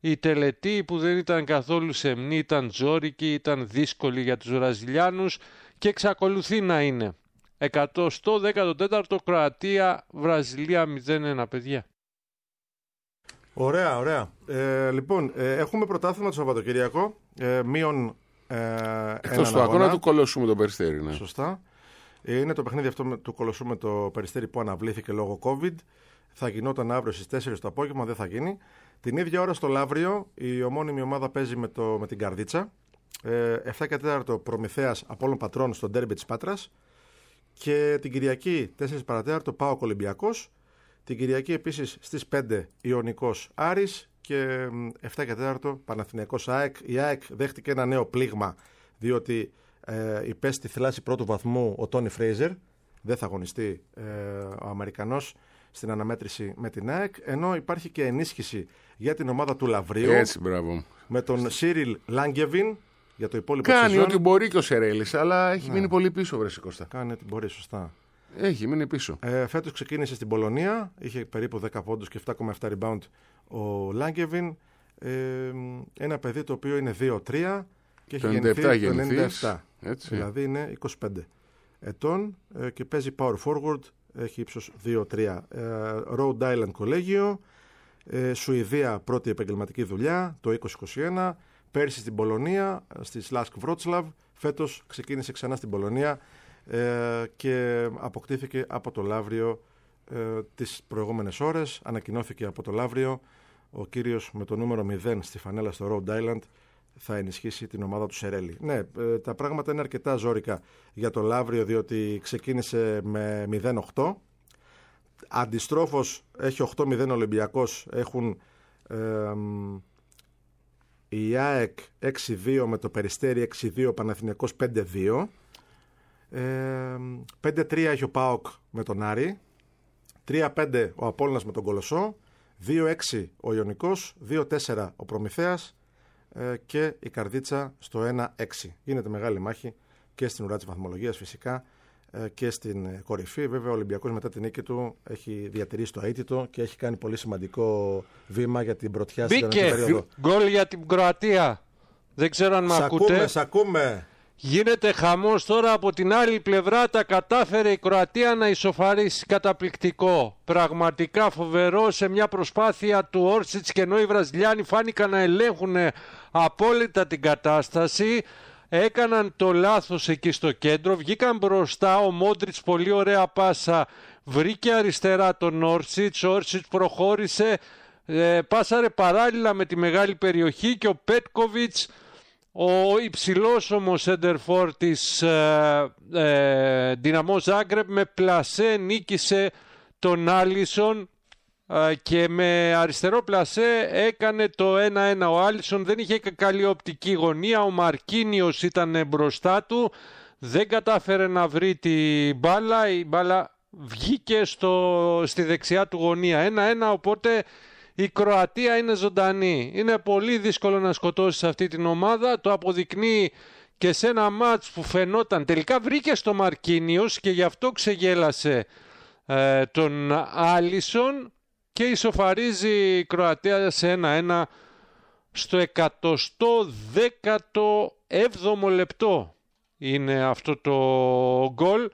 Η τελετή που δεν ήταν καθόλου σεμνή, ήταν ζώρικη, ήταν δύσκολη για τους Βραζιλιάνους και εξακολουθεί να είναι. εκατοστό δέκατο τέταρτο Κροατία, Βραζιλία μηδέν ένα, παιδιά. Ωραία, ωραία. Ε, λοιπόν, ε, έχουμε πρωτάθλημα το Σαββατοκυριακό. Ε, μείον ε, Εκτός του αγώνα του Κολοσσού με το Περιστέρι. Ναι. Σωστά. Ε, είναι το παιχνίδι αυτό με, του Κολοσσού με το Περιστέρι που αναβλήθηκε λόγω COVID. Θα γινόταν αύριο στις τέσσερις το απόγευμα, δεν θα γίνει. Την ίδια ώρα στο Λαύριο η ομώνυμη ομάδα παίζει με, το, με την Καρδίτσα. Ε, εφτά και τέταρτο Προμηθέας Απόλλων Πατρών στο ντέρμπι της Πάτρας. Και την Κυριακή τέσσερα παρά τέταρτο ΠΑΟΚ Ολυμπιακός. Την Κυριακή επίσης στις πέντε Ιωνικός Άρης και εφτά και τέταρτο Παναθηναϊκός ΑΕΚ. Η ΑΕΚ δέχτηκε ένα νέο πλήγμα διότι ε, υπέστη θλάση πρώτου βαθμού ο Τόνι Φρέιζερ. Δεν θα αγωνιστεί ε, ο Αμερικανός στην αναμέτρηση με την ΑΕΚ, ενώ υπάρχει και ενίσχυση για την ομάδα του Λαυρίου. Έτσι, μπράβο. Με τον Σίριλ Λάγκεβιν για το υπόλοιπο Κάνει σεζόν. ό,τι μπορεί και ο Σερέλης, αλλά έχει ναι. μείνει πολύ πίσω, βρε Κώστα. Κάνει ό,τι μπορεί, σωστά. Έχει μείνει πίσω. Ε, φέτος ξεκίνησε στην Πολωνία, είχε περίπου δέκα πόντους και επτά κόμμα επτά rebound ο Λάγκεβιν. Ε, ένα παιδί το οποίο είναι δύο τρία και έχει γεννηθεί το ενενήντα επτά. Έτσι. Δηλαδή είναι είκοσι πέντε ετών ε, και παίζει power forward, έχει ύψος δύο τρία. Ε, Rhode Island Collegio, ε, Σουηδία πρώτη επαγγελματική δουλειά το είκοσι είκοσι ένα. Πέρσι στην Πολωνία, στη Σλάσκ Βρότσλαβ. Φέτος ξεκίνησε ξανά στην Πολωνία ε, και αποκτήθηκε από το Λαύριο ε, τις προηγούμενες ώρες. Ανακοινώθηκε από το Λαύριο ο κύριος με το νούμερο μηδέν στη φανέλα στο Rhode Island θα ενισχύσει την ομάδα του Σερέλη. Ναι, ε, τα πράγματα είναι αρκετά ζόρικα για το Λαύριο διότι ξεκίνησε με μηδέν οκτώ. Αντιστρόφως έχει οκτώ μηδέν Ολυμπιακός, έχουν... Ε, η ΑΕΚ έξι δύο με το Περιστέρι έξι δύο, Παναθηναϊκός πέντε δύο. Ε, πέντε τρία έχει ο ΠΑΟΚ με τον Άρη. τρία πέντε ο Απόλλωνας με τον Κολοσσό. δύο έξι ο Ιωνικός. δύο τέσσερα ο Προμηθέας. Ε, και η Καρδίτσα στο ένα έξι. Γίνεται μεγάλη μάχη και στην ουρά της βαθμολογίας φυσικά ε, και στην κορυφή. Βέβαια ο Ολυμπιακός μετά την νίκη του έχει διατηρήσει το αίτητο και έχει κάνει πολύ σημαντικό βήμα για την πρωτιά στην περίοδο. Μπήκε γκολ για την Κροατία. Δεν ξέρω αν με ακούτε. Ακούμε, σ' ακούμε. Γίνεται χαμός τώρα από την άλλη πλευρά. Τα κατάφερε η Κροατία να ισοφαρίσει. Καταπληκτικό. Πραγματικά φοβερό σε μια προσπάθεια του Όρσιτς, και ενώ οι Βραζιλιάνοι φάνηκαν να ελέγχουν απόλυτα την κατάσταση, έκαναν το λάθος εκεί στο κέντρο, βγήκαν μπροστά, ο Μόντριτς πολύ ωραία πάσα, βρήκε αριστερά τον Όρσιτς, ο Όρσιτς προχώρησε, ε, πάσαρε παράλληλα με τη μεγάλη περιοχή και ο Πέτκοβιτς, ο υψηλός όμως σέντερφορ της ε, ε, Δυναμό Ζάγκρεπ, με πλασέ νίκησε τον Άλισον ε, και με αριστερό πλασέ έκανε το ένα ένα. Ο Άλισον δεν είχε καλή οπτική γωνία, ο Μαρκίνιος ήταν μπροστά του, δεν κατάφερε να βρει τη μπάλα, η μπάλα βγήκε στο, στη δεξιά του γωνία. ένα ένα, οπότε η Κροατία είναι ζωντανή. Είναι πολύ δύσκολο να σκοτώσει αυτή την ομάδα. Το αποδεικνύει και σε ένα μάτς που φαινόταν. Τελικά βρήκε στο Μαρκίνιος και γι' αυτό ξεγέλασε ε, τον Άλισον και ισοφαρίζει η Κροατία σε ένα ένα στο εκατοστό δέκατο έβδομο λεπτό. Είναι αυτό το γκολ.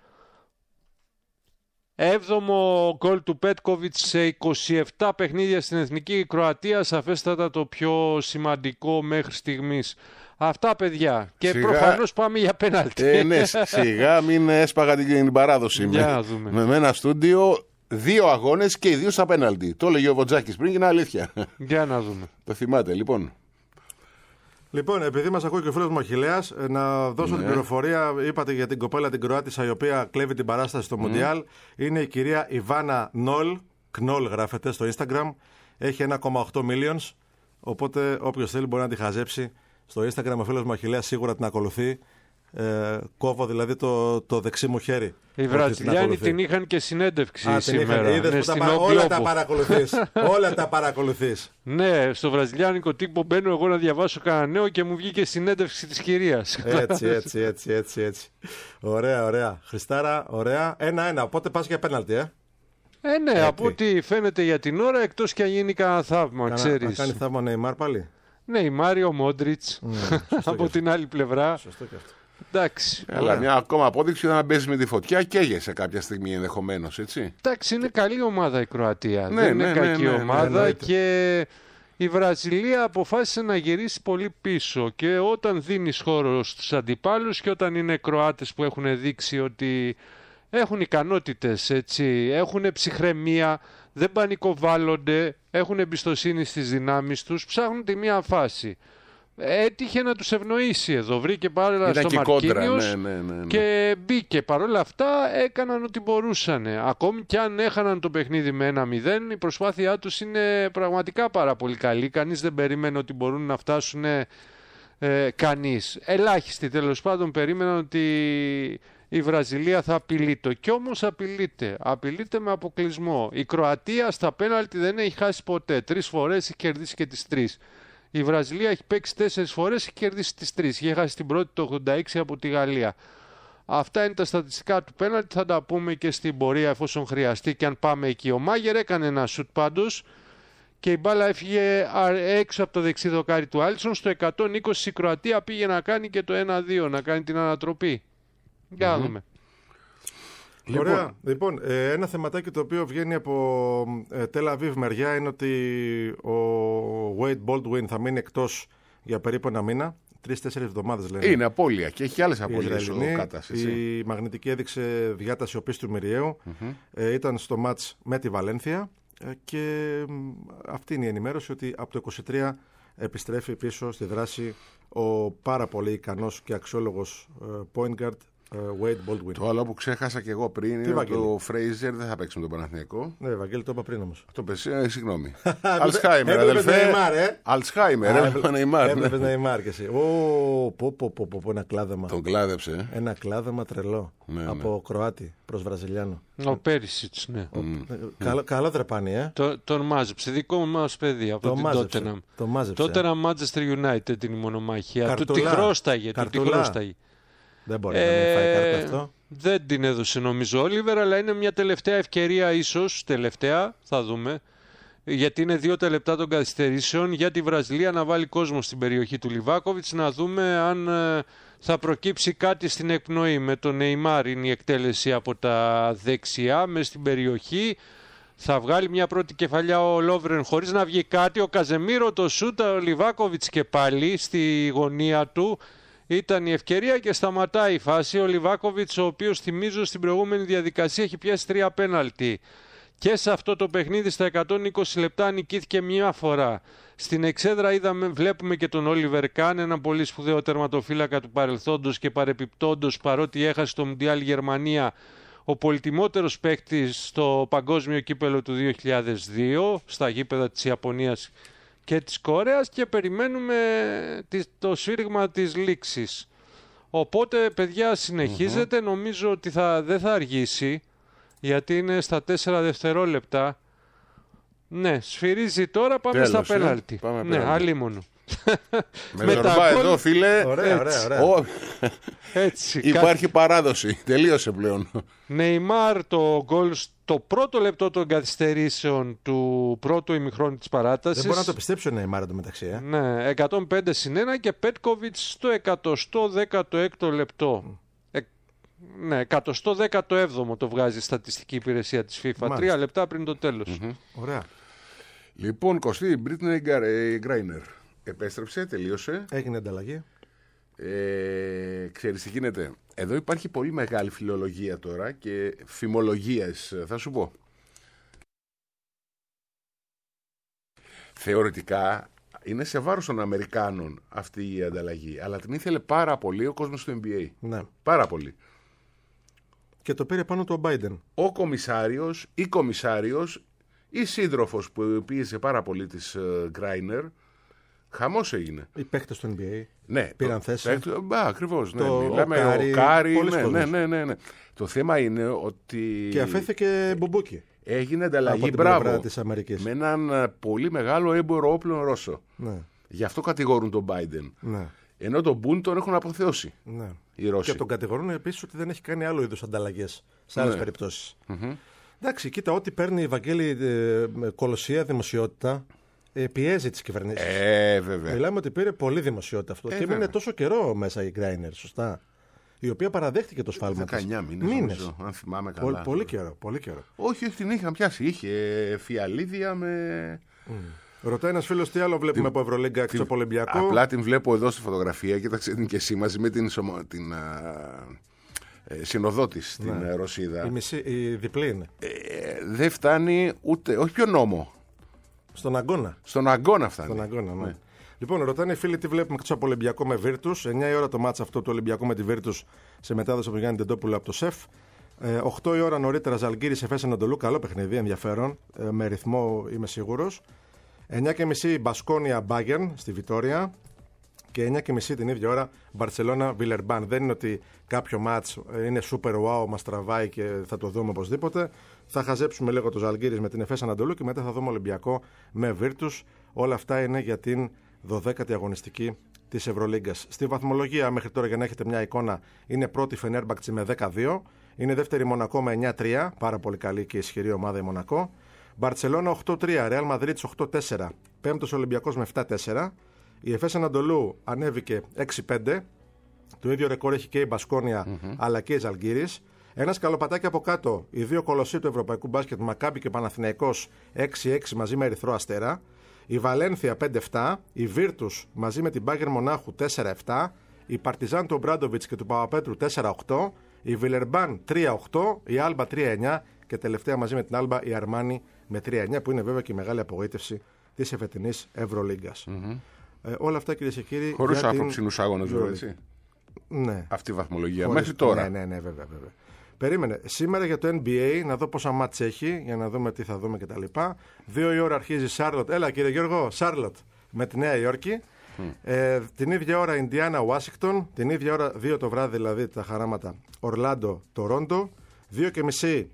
Έβδομο γκολ του Πέτκοβιτς σε είκοσι επτά παιχνίδια στην Εθνική Κροατία, σαφέστατα το πιο σημαντικό μέχρι στιγμής. Αυτά, παιδιά. Και σιγά... προφανώς πάμε για πέναλτι. Ε, ναι, σιγά μην έσπαγα την παράδοση. Για με, να δούμε. με ένα στούντιο, δύο αγώνες και οι δύο στα πέναλτι. Το έλεγε ο Βοτζάκης πριν και είναι αλήθεια. Για να δούμε. Το θυμάται, λοιπόν. Λοιπόν, επειδή μας ακούει και ο φίλος μου ο Αχιλλέας, να δώσω ναι. την πληροφορία. Είπατε για την κοπέλα την Κροάτισσα η οποία κλέβει την παράσταση στο Μουντιάλ. Mm. Είναι η κυρία Ιβάνα Νόλ. Κνόλ γράφεται στο Instagram. Έχει ένα κόμμα οκτώ millions. Οπότε όποιος θέλει μπορεί να τη χαζέψει στο Instagram. Ο φίλος μου ο Αχιλλέας σίγουρα την ακολουθεί. Ε, κόβω δηλαδή το, το δεξί μου χέρι. Οι Βραζιλιάνοι την, την είχαν και συνέντευξη Α, σήμερα. Είδες ναι, που τα, όλα τα παρακολουθείς. όλα τα παρακολουθείς. Ναι, στο βραζιλιάνικο τύπο μπαίνω εγώ να διαβάσω κανένα νέο και μου βγήκε συνέντευξη της κυρίας. Έτσι, έτσι, έτσι, έτσι, έτσι. Ωραία, ωραία. Χριστάρα, ωραία. Ένα-ένα. Οπότε πας για πέναλτι, ε. Ε, ναι, Έτσι. από ό,τι φαίνεται για την ώρα, εκτός και αν γίνει κανένα θαύμα, Να, ξέρεις. να κάνει θαύμα Νεϊμάρ πάλι. Ναι, η Μάριο Μόντριτς από την άλλη πλευρά. Σωστό και αυτό. Εντάξει. Αλλά μια ακόμα απόδειξη ότι να μπαίνει με τη φωτιά καίγεσαι κάποια στιγμή ενδεχομένως, έτσι. Εντάξει, είναι καλή ομάδα η Κροατία. Ναι, Δεν ναι, είναι ναι, κακή ναι, ναι, ομάδα εννοείται. και η Βραζιλία αποφάσισε να γυρίσει πολύ πίσω. Και όταν δίνεις χώρο στους αντιπάλους και όταν είναι Κροάτες που έχουν δείξει ότι έχουν ικανότητες, έτσι, έχουν ψυχραιμία, δεν πανικοβάλλονται, έχουν εμπιστοσύνη στις δυνάμεις τους, ψάχνουν τη μία φάση. Έτυχε να τους ευνοήσει εδώ, βρήκε πάρα στο Μαρκίνιος ναι, ναι, ναι, ναι. και μπήκε. Παρ' όλα αυτά έκαναν ό,τι μπορούσαν. Ακόμη κι αν έχαναν το παιχνίδι με ένα μηδέν, η προσπάθειά τους είναι πραγματικά πάρα πολύ καλή. Κανείς δεν περίμενε ότι μπορούν να φτάσουν ε, κανείς. Ελάχιστοι τέλος πάντων περίμεναν ότι η Βραζιλία θα απειλείται. Κι όμως απειλείται. Απειλείται με αποκλεισμό. Η Κροατία στα πέναλτι δεν έχει χάσει ποτέ. Τρεις φορές έχει κερδίσει και τις τρεις. Η Βραζιλία έχει παίξει τέσσερις φορές και κερδίσει τις τρεις. Είχε χάσει την πρώτη το ογδόντα έξι από τη Γαλλία. Αυτά είναι τα στατιστικά του πέναλτι. Θα τα πούμε και στην πορεία εφόσον χρειαστεί και αν πάμε εκεί. Ο Μάγερ έκανε ένα σουτ πάντως και η μπάλα έφυγε έξω από το δεξί δοκάρι του Άλισον. Στο εκατόν είκοσι η Κροατία πήγε να κάνει και το ένα δύο, να κάνει την ανατροπή. Για να δούμε. Λοιπόν, ωραία. Λοιπόν, ε, ένα θεματάκι το οποίο βγαίνει από ε, Τελ Αβίβ μεριά είναι ότι ο Wade Baldwin θα μείνει εκτός για περίπου ένα μήνα. Τρεις-τέσσερις εβδομάδες λένε. Είναι απώλεια και έχει άλλες απώλειες ο Κάτας. Η Μαγνητική έδειξε διάταση οπίστου Μυριαίου. Mm-hmm. Ε, ήταν στο μάτς με τη Βαλένθια ε, και ε, αυτή είναι η ενημέρωση ότι από το είκοσι τρία επιστρέφει πίσω στη δράση ο πάρα πολύ ικανός και αξιόλογος ε, point guard Wade Baldwin. Το άλλο που ξέχασα και εγώ πριν είναι ότι ο Φρέιζερ δεν θα παίξει με τον Παναθηναϊκό. Ναι, Βαγγέλη, το είπα πριν όμως. Το πες, ε, συγγνώμη. Αλτσχάιμερ, αδελφέ. Αλτσχάιμερ, έβλεπε Νεϊμάρ. Έβλεπες Νεϊμάρ και εσύ. Ω, πω, πω, πω, πω, ένα κλάδεμα. Τον κλάδεψε. Ένα κλάδεμα τρελό. Ναι, από ναι. Κροάτι προς Βραζιλιάνο. Ο Πέρισιτς, ναι. Καλό, καλό τρεπάνι, ε. Το, τον μάζεψε, δικό μας παιδί από το την μάζεψε, Tottenham. Το μάζεψε. Tottenham Manchester United την μονομαχία. Του τη Καρτουλά. χρώσταγε. Του τη χρώσταγε. Δεν μπορεί ε, να μην φάει κάρτα αυτό. Δεν την έδωσε νομίζω ο Όλιβερ, αλλά είναι μια τελευταία ευκαιρία ίσως, τελευταία, θα δούμε, γιατί είναι δύο τα λεπτά των καθυστερήσεων για τη Βραζιλία να βάλει κόσμο στην περιοχή του Λιβάκοβιτς, να δούμε αν ε, θα προκύψει κάτι στην εκπνοή. Με τον Νεϊμάρ είναι η εκτέλεση από τα δεξιά, μες στην περιοχή. Θα βγάλει μια πρώτη κεφαλιά ο Λόβρεν χωρίς να βγει κάτι. Ο Καζεμίρο το σούτα, ο Λιβάκοβιτς και πάλι στη γωνία του. Ήταν η ευκαιρία και σταματάει η φάση. Ο Λιβάκοβιτς, ο οποίος θυμίζω στην προηγούμενη διαδικασία έχει πιάσει τρία πέναλτι. Και σε αυτό το παιχνίδι στα εκατόν είκοσι λεπτά νικήθηκε μία φορά. Στην εξέδρα είδαμε, βλέπουμε και τον Όλιβερ Καν, ένα πολύ σπουδαίο τερματοφύλακα του παρελθόντος και παρεπιπτόντος, παρότι έχασε το Μουντιάλ Γερμανία, ο πολυτιμότερος παίκτης στο παγκόσμιο κύπελο του δύο χιλιάδες δύο, στα γήπεδα της Ιαπωνίας και της Κορέας, και περιμένουμε το σφύριγμα της λήξης. Οπότε, παιδιά, συνεχίζεται. Mm-hmm. Νομίζω ότι θα, δεν θα αργήσει, γιατί είναι στα τέσσερα δευτερόλεπτα. Ναι, σφυρίζει τώρα, πάμε Τέλος, στα πέναλτι. Ε? Ναι, αλίμονο. Με ζορμπά εδώ, φίλε. Ωραία, ωραία, ωραία. Ο... Έτσι, Υπάρχει κάτι... παράδοση. Τελείωσε πλέον. Νεϊμάρ το γκολ στο πρώτο λεπτό των καθυστερήσεων του πρώτου ημιχρόνου της παράτασης. Δεν μπορεί να το πιστέψει ο Νεϊμάρ εντωμεταξύ. Ε. Ναι, εκατόν πέντε συν ένα και Πέτκοβιτς στο εκατόν δέκατο έκτο λεπτό. Mm. Ε, ναι, εκατόν δέκατο έβδομο το βγάζει η στατιστική υπηρεσία της FIFA. Μάλιστα. Τρία λεπτά πριν το τέλος. Mm-hmm. Ωραία. Λοιπόν, Κωστή, η Μπρίτνεϊ Γκράινερ επέστρεψε, τελείωσε. Έγινε ανταλλαγή. Ε, ξέρεις τι γίνεται. Εδώ υπάρχει πολύ μεγάλη φιλολογία τώρα και φημολογίες, θα σου πω. Θεωρητικά είναι σε βάρος των Αμερικάνων αυτή η ανταλλαγή, αλλά την ήθελε πάρα πολύ ο κόσμος του N B A. Ναι. Πάρα πολύ. Και το πήρε πάνω του ο Biden. Ο κομισάριος ή κομισάριος ή σύντροφος που πίεσε πάρα πολύ της Γκράινερ, uh, χαμός έγινε. Οι παίκτες του N B A ναι, πήραν το, θέση. Το, μπα, ακριβώς. Ναι, το, μιλάμε ο Κάρι, ο Κάρι ναι, ναι, ναι, ναι, ναι. Το θέμα είναι ότι... Και αφέθηκε μπουμπούκι. Έγινε ανταλλαγή, μπράβο, με έναν πολύ μεγάλο έμπορο όπλων Ρώσο. Ναι. Γι' αυτό κατηγορούν τον Biden. Ναι. Ενώ τον Μπουν τον έχουν αποθεώσει. Ναι. Οι Ρώσοι. Και τον κατηγορούν επίσης ότι δεν έχει κάνει άλλο είδους ανταλλαγές σε άλλες ναι. περιπτώσεις. Mm-hmm. Εντάξει, κοίτα, ό,τι παίρνει η Βαγγέλη ε, κολοσσία δημοσιότητα ε, πιέζει τις κυβερνήσεις. Ε, βέβαια. Μιλάμε ότι πήρε πολύ δημοσιότητα αυτό. Ε, και έμεινε τόσο καιρό μέσα η Γκράινερ, σωστά. Η οποία παραδέχτηκε το σφάλμα της. δεκαεννιά μήνες, μήνες. Νομίζω, αν θυμάμαι καλά. Πολύ, πολύ καιρό, πολύ καιρό. Όχι, όχι, την είχαν πιάσει. Είχε φιαλίδια με. Mm. Ρωτάει ένας φίλος τι άλλο βλέπουμε την... από Ευρωλίγκα έξω από Ολυμπιακό. Απλά την βλέπω εδώ στη φωτογραφία, κοίταξε την και εσύ μαζί με την, σωμα... την α... ε, συνοδό της στην ναι. Ρωσίδα. Η, μισή, η διπλή είναι. Ε, δεν φτάνει ούτε. Όχι πιο νόμο. Στον Αγκώνα. Στον Αγκώνα φτάνει. Στον Αγκώνα, ναι. ναι. Λοιπόν, ρωτάνε οι φίλοι τι βλέπουμε έξω από Ολυμπιακό με Βίρτους. εννιά η ώρα το μάτς αυτό του Ολυμπιακού με τη Βίρτους σε μετάδοση από τον Γιάννη Τεντόπουλο από το ΣΕΦ. Ε, οκτώ η ώρα νωρίτερα Ζαλγκίρις Εφές Ανατολού. Καλό παιχνίδι, ενδιαφέρον. Ε, με ρυθμό είμαι σίγουρος. εννιά και μισή Μπασκόνια Μπάγερν στη Βιτόρια. Και εννιά και μισή την ίδια ώρα Μπαρσελόνα Βιλερμπάν. Δεν είναι ότι κάποιο μάτς είναι super wow, μας τραβάει και θα το δούμε οπωσδήποτε. Θα χαζέψουμε λίγο το Ζαλγκίρις με την Εφές Ανατολού και μετά θα δούμε Ολυμπιακό με Βίρτους. Όλα αυτά είναι για την δωδέκατη αγωνιστική της Ευρωλίγκας. Στη βαθμολογία μέχρι τώρα, για να έχετε μια εικόνα, είναι πρώτη Φενέρμπαχτσε με δέκα δύο. Είναι δεύτερη Μονακό με εννιά τρία. Πάρα πολύ καλή και ισχυρή ομάδα η Μονακό. Μπαρτσελώνα οκτώ τρία. Ρεάλ Μαδρίτης οκτώ τέσσερα. Πέμπτος Ολυμπιακός με επτά τέσσερα. Η Εφές Ανατολού ανέβηκε έξι πέντε. Το ίδιο ρεκόρ έχει και η Μπασκόνια mm-hmm. αλλά και η Ζαλγκίρις. Ένα σκαλοπατάκι από κάτω. Οι δύο κολοσσοί του Ευρωπαϊκού Μπάσκετ, Μακάμπι και Παναθηναϊκός έξι έξι μαζί με Ερυθρό Αστέρα. Η Βαλένθια πέντε επτά, η Βίρτους μαζί με την Μπάγερ Μονάχου τέσσερα επτά, η Παρτιζάν του Μπράντοβιτς και του Παπαπέτρου τέσσερα οκτώ, η Βιλερμπάν τρία οκτώ, η Άλμπα τρία εννιά και τελευταία μαζί με την Άλμπα η Αρμάνι με τρία εννιά, που είναι βέβαια και η μεγάλη απογοήτευση της εφετινής Ευρωλίγκας. Mm-hmm. Ε, όλα αυτά, κυρίες και κύριοι. Χωρίς άποψινούς αγώνες, βέβαια, έτσι. Ναι. Αυτή η βαθμολογία. Χωρίς... Μέχρι τώρα. Ναι, ναι, ναι, βέβαια, βέβαια. Περίμενε. Σήμερα για το N B A να δω πόσα μάτς έχει, για να δούμε τι θα δούμε κτλ. Δύο η ώρα αρχίζει Σάρλοτ. Έλα, κύριε Γιώργο, Σάρλοτ με τη Νέα Υόρκη. Mm. Ε, την ίδια ώρα Ινδιάνα Ουάσιγκτον. Την ίδια ώρα, δύο το βράδυ δηλαδή, τα χαράματα, Ορλάντο Τορόντο. Δύο και μισή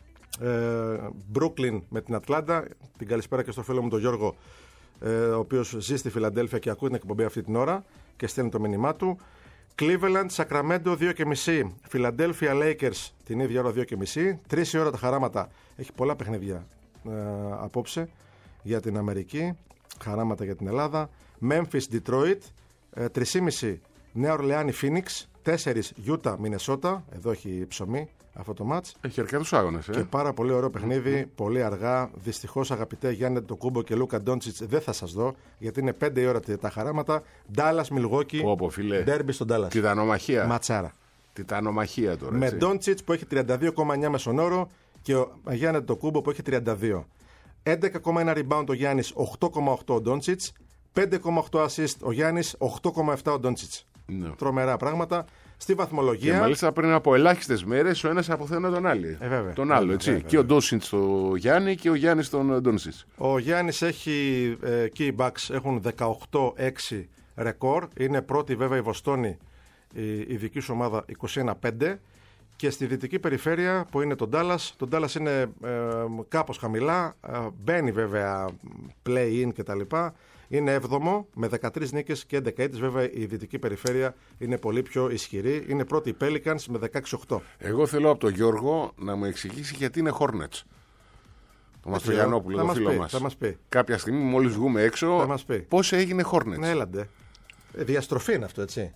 Μπρούκλιν με την Ατλάντα. Την καλησπέρα και στο φίλο μου τον Γιώργο, ε, ο οποίος ζει στη Φιλαντέλφια και ακούει την εκπομπή αυτή την ώρα και στέλνει το μήνυμά του. Cleveland, Sacramento δύο και μισή. Philadelphia Lakers την ίδια ώρα δύο και μισή. Τρεις η ώρα τα χαράματα. Έχει πολλά παιχνίδια ε, απόψε για την Αμερική. Χαράματα για την Ελλάδα. Memphis, Detroit. Ε, τρεις και μισή Νέα Ορλεάνη, Phoenix. τέσσερις Utah, Minnesota. Εδώ έχει ψωμί αυτό το μάτς. Έχει αρκετούς άγωνες. Ε? Και πάρα πολύ ωραίο παιχνίδι. Mm-hmm. Πολύ αργά. Δυστυχώς, αγαπητέ Γιάννη Αντετοκούμπο και Λούκα Ντόντσιτς, δεν θα σας δω, γιατί είναι πέντε η ώρα τα χαράματα. Ντάλλας, Μιλγόκι. Ντέρμπι στον Ντάλλας. Τιτανομαχία. Ματσάρα. Τιτανομαχία τώρα. Με Ντόντσιτς που έχει τριάντα δύο κόμμα εννιά μεσονόρο και ο Γιάννη Αντετοκούμπο που έχει τριάντα δύο. έντεκα κόμμα ένα rebound ο Γιάννης, οκτώ κόμμα οκτώ ο Ντόντσιτς. πέντε κόμμα οκτώ assist ο Γιάννης, οκτώ κόμμα επτά ο Ντόντσιτς. Ναι. Τρομερά πράγματα. Στη βαθμολογία. Και μάλιστα πριν από ελάχιστες μέρες ο ένας αποθένω τον άλλο. Ε, βέβαια, τον άλλο, βέβαια, έτσι. Βέβαια, και ο Ντόνσιτς στο Γιάννη και ο Γιάννης στον Ντόνσιτς. Ο Γιάννης έχει ε, και οι Bucks έχουν δεκαοκτώ έξι ρεκόρ. Είναι πρώτη βέβαια η Βοστόνη, η, η δική σου ομάδα είκοσι ένα πέντε. Και στη δυτική περιφέρεια που είναι το Dallas, το Dallas είναι ε, κάπως χαμηλά. Ε, μπαίνει βέβαια play-in κτλ. Είναι έβδομο με δεκατρείς νίκες και έντεκα ήττες. Βέβαια η δυτική περιφέρεια είναι πολύ πιο ισχυρή. Είναι πρώτη η Pelicans με δεκαέξι οκτώ. Εγώ θέλω από τον Γιώργο να μου εξηγήσει γιατί είναι Hornets. Το Μαστρογιανόπουλο, το φίλο μας. Θα μας πει. Κάποια στιγμή μόλις βγούμε έξω, πώς έγινε Hornets. Ναι, έλαντε. Διαστροφή είναι αυτό, έτσι.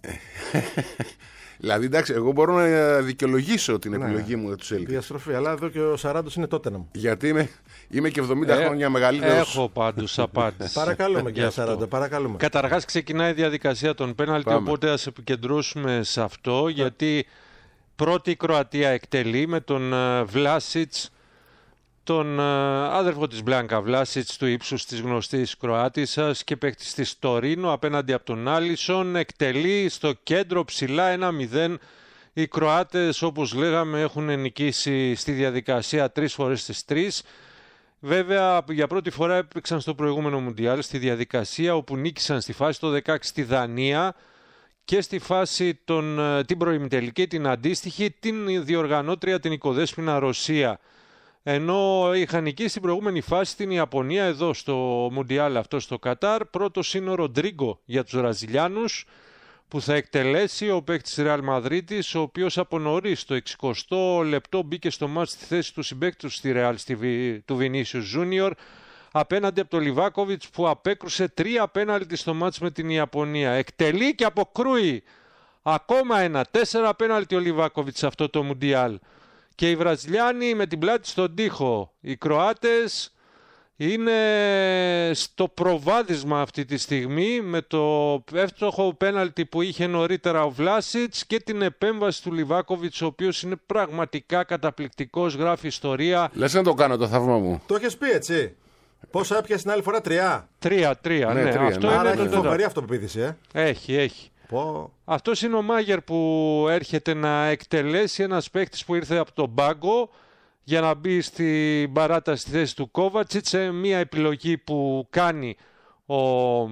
Δηλαδή, εντάξει, εγώ μπορώ να δικαιολογήσω την επιλογή ναι, μου για τους Celtics. Διαστροφή, αλλά εδώ και ο Σαράντος είναι Tottenham. Γιατί είμαι, είμαι και εβδομήντα ε, χρόνια μεγαλύτερος. Έχω πάντως απάντηση. Παρακαλούμε, κύριε Σαράντο, παρακαλούμε. Καταρχάς, ξεκινάει η διαδικασία των πέναλτι, οπότε ας επικεντρώσουμε σε αυτό, yeah. γιατί πρώτη η Κροατία εκτελεί με τον Βλάσιτς, τον άδερφο της Μπλάνκα Βλάσιτς, του ύψους της γνωστής Κροάτισσας και παίκτης της Τορίνο απέναντι από τον Άλισον. Εκτελεί στο κέντρο ψηλά ένα μηδέν. Οι Κροάτες, όπως λέγαμε, έχουν νικήσει στη διαδικασία τρεις φορές στις τρεις. Βέβαια, για πρώτη φορά έπαιξαν στο προηγούμενο Μουντιάλ στη διαδικασία, όπου νίκησαν στη φάση το δεκαέξι τη Δανία και στη φάση τον, την προημιτελική, την αντίστοιχη, την διοργανώτρια, την οικοδέσποινα Ρωσία. Ενώ είχαν νικήσει στην προηγούμενη φάση την Ιαπωνία εδώ στο Μουντιάλ αυτό στο Κατάρ. Πρώτος είναι ο Ροντρίγκο για τους Βραζιλιάνους που θα εκτελέσει ο παίκτης της Ρεάλ Μαδρίτης, ο οποίος από νωρίς το εξηκοστό λεπτό μπήκε στο μάτς στη θέση του συμπαίκτη του στη Ρεάλ, του Βινίσιους Ζούνιορ, απέναντι από τον Λιβάκοβιτς που απέκρουσε τρία πέναλτι στο μάτς με την Ιαπωνία. Εκτελεί και αποκρούει ακόμα ένα, τέσσερα πέναλτι ο Λιβάκοβιτς σε αυτό το Μουντιάλ. Και οι Βραζιλιάνοι με την πλάτη στον τοίχο. Οι Κροάτες είναι στο προβάδισμα αυτή τη στιγμή με το εύστοχο πέναλτι που είχε νωρίτερα ο Βλάσιτς και την επέμβαση του Λιβάκοβιτς, ο οποίος είναι πραγματικά καταπληκτικός, γράφει ιστορία. Λες να το κάνω το θαύμα μου. Το έχεις πει έτσι. Πόσα έπιασε την άλλη φορά, τρία. Τρία, τρία, ναι. Ναι, τρία, αυτό ναι. είναι Άρα το έχει φοβερή αυτοπεποίθηση, ε. Έχει, έχει. Πω. Αυτός είναι ο Μάγερ που έρχεται να εκτελέσει, ένας παίκτης που ήρθε από τον πάγκο για να μπει στην παράταση στη θέση του Κόβατσιτς, σε μια επιλογή που κάνει ο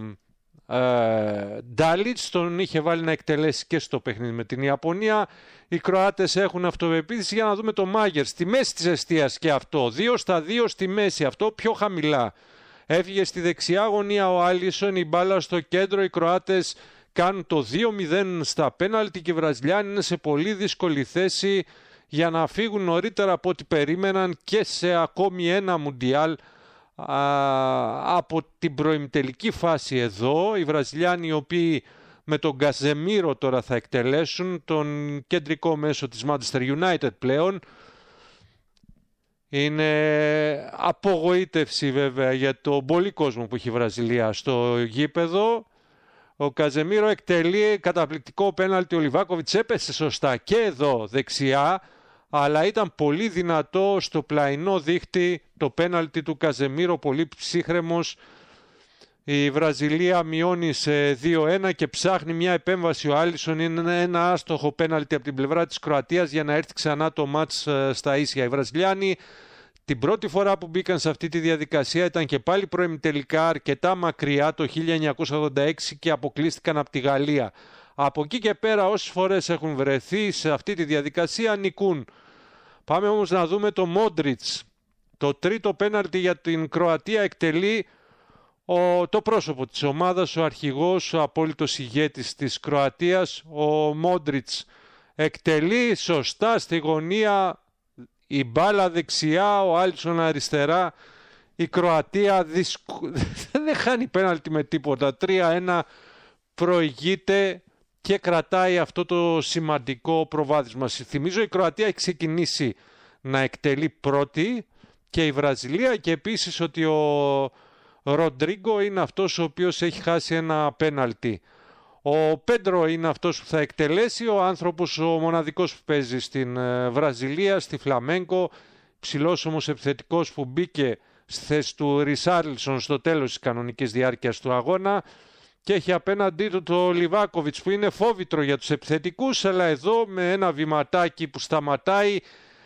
ε, Ντάλιτς, τον είχε βάλει να εκτελέσει και στο παιχνίδι με την Ιαπωνία. Οι Κροάτες έχουν αυτοπεποίθηση. Για να δούμε το Μάγερ στη μέση της εστίας και αυτό, δύο στα δύο στη μέση, αυτό πιο χαμηλά. Έφυγε στη δεξιά γωνία ο Άλισον, η μπάλα στο κέντρο, οι Κροάτες κάνουν το δύο μηδέν στα πέναλτι και οι Βραζιλιάνοι είναι σε πολύ δύσκολη θέση για να φύγουν νωρίτερα από ό,τι περίμεναν και σε ακόμη ένα Μουντιάλ α, από την προημιτελική φάση εδώ. Οι Βραζιλιάνοι, οι οποίοι με τον Καζεμίρο τώρα θα εκτελέσουν, τον κεντρικό μέσο της Manchester United πλέον. Είναι απογοήτευση βέβαια για τον πολύ κόσμο που έχει η Βραζιλία στο γήπεδο. Ο Καζεμίρο εκτελεί καταπληκτικό πέναλτι, ο Λιβάκοβιτς έπεσε σωστά και εδώ δεξιά, αλλά ήταν πολύ δυνατό στο πλαϊνό δίχτυ το πέναλτι του Καζεμίρο, πολύ ψύχρεμος. Η Βραζιλία μειώνει σε δύο ένα και ψάχνει μια επέμβαση. Ο Άλισον, είναι ένα άστοχο πέναλτι από την πλευρά της Κροατίας για να έρθει ξανά το μάτς στα ίσια. Οι Βραζιλιάνοι την πρώτη φορά που μπήκαν σε αυτή τη διαδικασία ήταν και πάλι προημιτελικά αρκετά μακριά το χίλια εννιακόσια ογδόντα έξι και αποκλείστηκαν από τη Γαλλία. Από εκεί και πέρα όσες φορές έχουν βρεθεί σε αυτή τη διαδικασία νικούν. Πάμε όμως να δούμε το Μόντριτς. Το τρίτο πέναλτι για την Κροατία εκτελεί ο, το πρόσωπο της ομάδας, ο αρχηγός, ο απόλυτος ηγέτης της Κροατίας, ο Μόντριτς. Εκτελεί σωστά στη γωνία, η μπάλα δεξιά, ο Άλισον αριστερά. Η Κροατία δυσκ... δεν χάνει πέναλτι με τίποτα. τρία ένα προηγείται και κρατάει αυτό το σημαντικό προβάδισμα. Θυμίζω η Κροατία έχει ξεκινήσει να εκτελεί πρώτη και η Βραζιλία, και επίσης ότι ο Ροντρίγκο είναι αυτός ο οποίος έχει χάσει ένα πέναλτι. Ο Πέντρο είναι αυτός που θα εκτελέσει, ο άνθρωπος ο μοναδικός που παίζει στην Βραζιλία, στη Φλαμέγκο, ψηλός όμως επιθετικός που μπήκε στη θέση του Ρισάρλσον στο τέλος της κανονικής διάρκειας του αγώνα και έχει απέναντί του το Λιβάκοβιτς που είναι φόβητρο για τους επιθετικούς, αλλά εδώ με ένα βηματάκι που σταματάει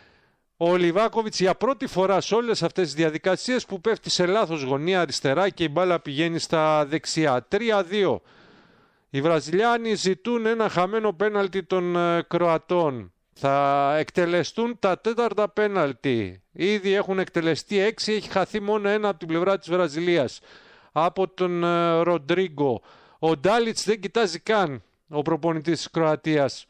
ο Λιβάκοβιτς για πρώτη φορά σε όλες αυτές τις διαδικασίες που πέφτει σε λάθος γωνία αριστερά και η μπάλα πηγαίνει στα δεξιά. τρία δύο. Οι Βραζιλιάνοι ζητούν ένα χαμένο πέναλτι των Κροατών. Θα εκτελεστούν τα τέταρτα πέναλτι. Ήδη έχουν εκτελεστεί έξι, έχει χαθεί μόνο ένα από την πλευρά της Βραζιλίας. Από τον Ροντρίγκο. Ο Ντάλιτς δεν κοιτάζει καν, ο προπονητής της Κροατίας.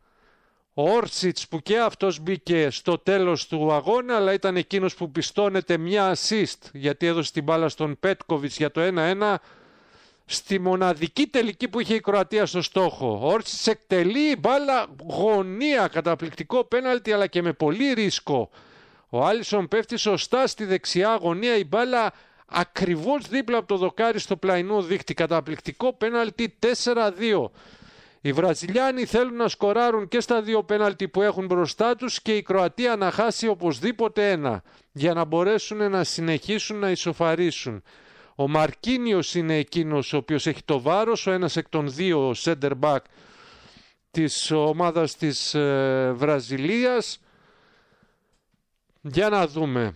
Ο Όρσιτς που και αυτός μπήκε στο τέλος του αγώνα, αλλά ήταν εκείνος που πιστώνεται μια assist, γιατί έδωσε την μπάλα στον Πέτκοβιτς για το ένα ένα, στη μοναδική τελική που είχε η Κροατία στο στόχο. Ο Όρσιτς εκτελεί μπάλα γωνία, καταπληκτικό πέναλτι, αλλά και με πολύ ρίσκο. Ο Άλισον πέφτει σωστά στη δεξιά γωνία, η μπάλα ακριβώς δίπλα από το δοκάρι στο πλαϊνό δίχτυ. Καταπληκτικό πέναλτι, τέσσερα δύο. Οι Βραζιλιάνοι θέλουν να σκοράρουν και στα δύο πέναλτι που έχουν μπροστά τους και η Κροατία να χάσει οπωσδήποτε ένα για να μπορέσουν να συνεχίσουν να ισοφαρίσουν. Ο Μαρκίνιος είναι εκείνος ο οποίος έχει το βάρος, ο ένας εκ των δύο center back της ομάδας της ε, Βραζιλίας. Για να δούμε.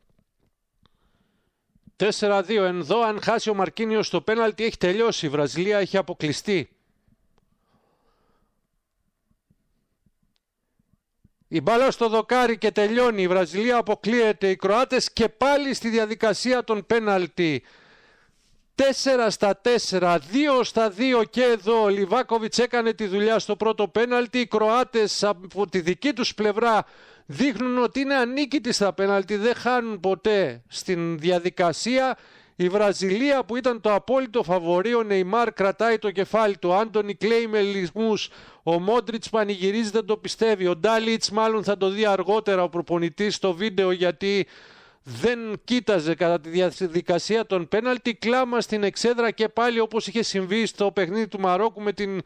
τέσσερα δύο. Εδώ αν χάσει ο Μαρκίνιος το πέναλτι έχει τελειώσει. Η Βραζιλία έχει αποκλειστεί. Η μπάλα στο δοκάρι και τελειώνει. Η Βραζιλία αποκλείεται. Οι Κροάτες και πάλι στη διαδικασία των πέναλτι. τέσσερα στα τέσσερα, δύο στα δύο και εδώ ο Λιβάκοβιτς έκανε τη δουλειά στο πρώτο πέναλτι. Οι Κροάτες από τη δική τους πλευρά δείχνουν ότι είναι ανίκητοι στα πέναλτι, δεν χάνουν ποτέ στην διαδικασία. Η Βραζιλία που ήταν το απόλυτο φαβορί, ο Νεϊμάρ κρατάει το κεφάλι του, ο Άντονι κλαίει με λυσμούς, ο Μόντριτς πανηγυρίζει, δεν το πιστεύει, ο Ντάλιτς μάλλον θα το δει αργότερα ο προπονητής στο βίντεο γιατί δεν κοίταζε κατά τη διαδικασία των πέναλτι. Κλάμα στην εξέδρα και πάλι όπως είχε συμβεί στο παιχνίδι του Μαρόκου με την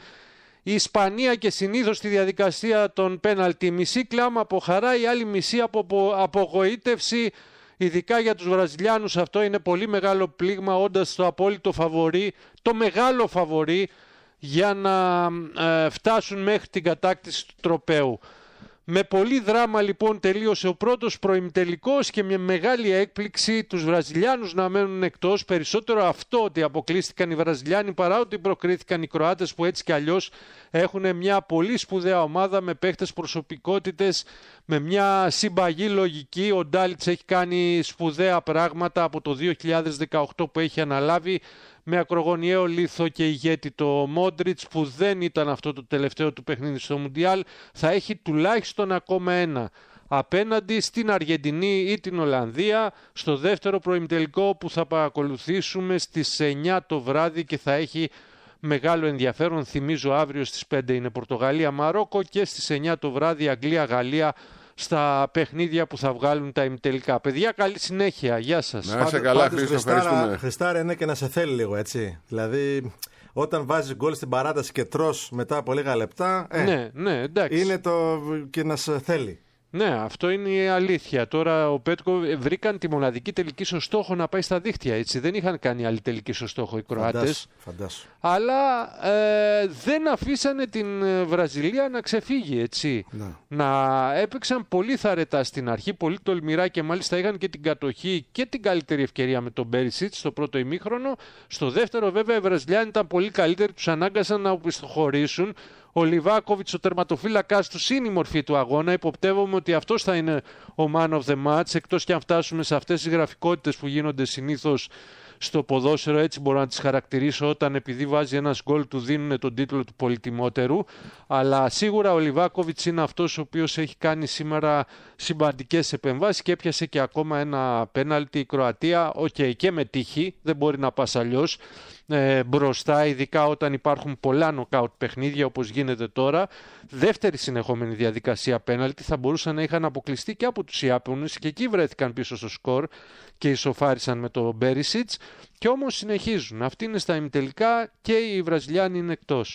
Ισπανία και συνήθως στη διαδικασία των πέναλτι. Μισή κλάμα από χαρά, η άλλη μισή από απογοήτευση. Ειδικά για τους Βραζιλιάνους αυτό είναι πολύ μεγάλο πλήγμα, όντας το απόλυτο φαβορί, το μεγάλο φαβορί για να ε, φτάσουν μέχρι την κατάκτηση του τροπαίου. Με πολύ δράμα λοιπόν τελείωσε ο πρώτος προημιτελικός και με μεγάλη έκπληξη τους Βραζιλιάνους να μένουν εκτός. Περισσότερο αυτό ότι αποκλείστηκαν οι Βραζιλιάνοι παρά ότι προκρίθηκαν οι Κροάτες που έτσι κι αλλιώς έχουν μια πολύ σπουδαία ομάδα με παίχτες προσωπικότητες, με μια συμπαγή λογική. Ο Ντάλιτς έχει κάνει σπουδαία πράγματα από το δύο χιλιάδες δεκαοκτώ που έχει αναλάβει με ακρογωνιαίο λίθο και ηγέτη το Μόντριτς που δεν ήταν αυτό το τελευταίο του παιχνίδι στο Μουντιάλ. Θα έχει τουλάχιστον ακόμα ένα απέναντι στην Αργεντινή ή την Ολλανδία στο δεύτερο προημιτελικό που θα παρακολουθήσουμε στις εννιά το βράδυ και θα έχει μεγάλο ενδιαφέρον. Θυμίζω αύριο στις πέντε είναι Πορτογαλία-Μαρόκο και στις εννιά το βράδυ Αγγλία-Γαλλία στα παιχνίδια που θα βγάλουν τα ημιτελικά. Παιδιά, καλή συνέχεια. Γεια σας. Να είσαι καλά, Χρήστο. Ευχαριστούμε. Χριστάρα είναι και να σε θέλει λίγο, έτσι. Δηλαδή, όταν βάζεις γκολ στην παράταση και τρως μετά από λίγα λεπτά, ε, ναι, ναι, εντάξει. Είναι το και να σε θέλει. Ναι, αυτό είναι η αλήθεια. Τώρα ο Πέτκο βρήκαν τη μοναδική τελική στο στόχο να πάει στα δίχτυα. Έτσι. Δεν είχαν κάνει άλλη τελική στο στόχο οι Κροάτες. Φαντάσου, φαντάσου. Αλλά ε, δεν αφήσανε την Βραζιλία να ξεφύγει. Έτσι. Να. να έπαιξαν πολύ θαρετά στην αρχή, πολύ τολμηρά και μάλιστα είχαν και την κατοχή και την καλύτερη ευκαιρία με τον Μπέρισιτς στο πρώτο ημίχρονο. Στο δεύτερο βέβαια οι Βραζιλιάνοι ήταν πολύ καλύτεροι, τους ανάγκασαν να οπισθοχωρήσουν. Ο Λιβάκοβιτς, ο τερματοφύλακας τους, είναι η μορφή του αγώνα. Υποπτεύομαι ότι αυτός θα είναι ο man of the match, εκτός και αν φτάσουμε σε αυτές τις γραφικότητες που γίνονται συνήθως στο ποδόσφαιρο. Έτσι μπορώ να τις χαρακτηρίσω, όταν επειδή βάζει ένας γκολ του δίνουν τον τίτλο του πολυτιμότερου. Αλλά σίγουρα ο Λιβάκοβιτς είναι αυτός ο οποίος έχει κάνει σήμερα σημαντικές επεμβάσεις και έπιασε και ακόμα ένα πέναλτι. Η Κροατία, οκ, okay, και με τύχη, δεν μπορεί να πας αλλιώς. Ε, μπροστά, ειδικά όταν υπάρχουν πολλά νοκάουτ παιχνίδια όπως γίνεται τώρα. Δεύτερη συνεχόμενη διαδικασία πέναλτι, θα μπορούσαν να είχαν αποκλειστεί και από τους Ιάπωνες και εκεί βρέθηκαν πίσω στο σκορ και ισοφάρισαν με το Μπέρισιτς και όμως συνεχίζουν. Αυτή είναι στα ημιτελικά και οι Βραζιλιάνοι είναι εκτός.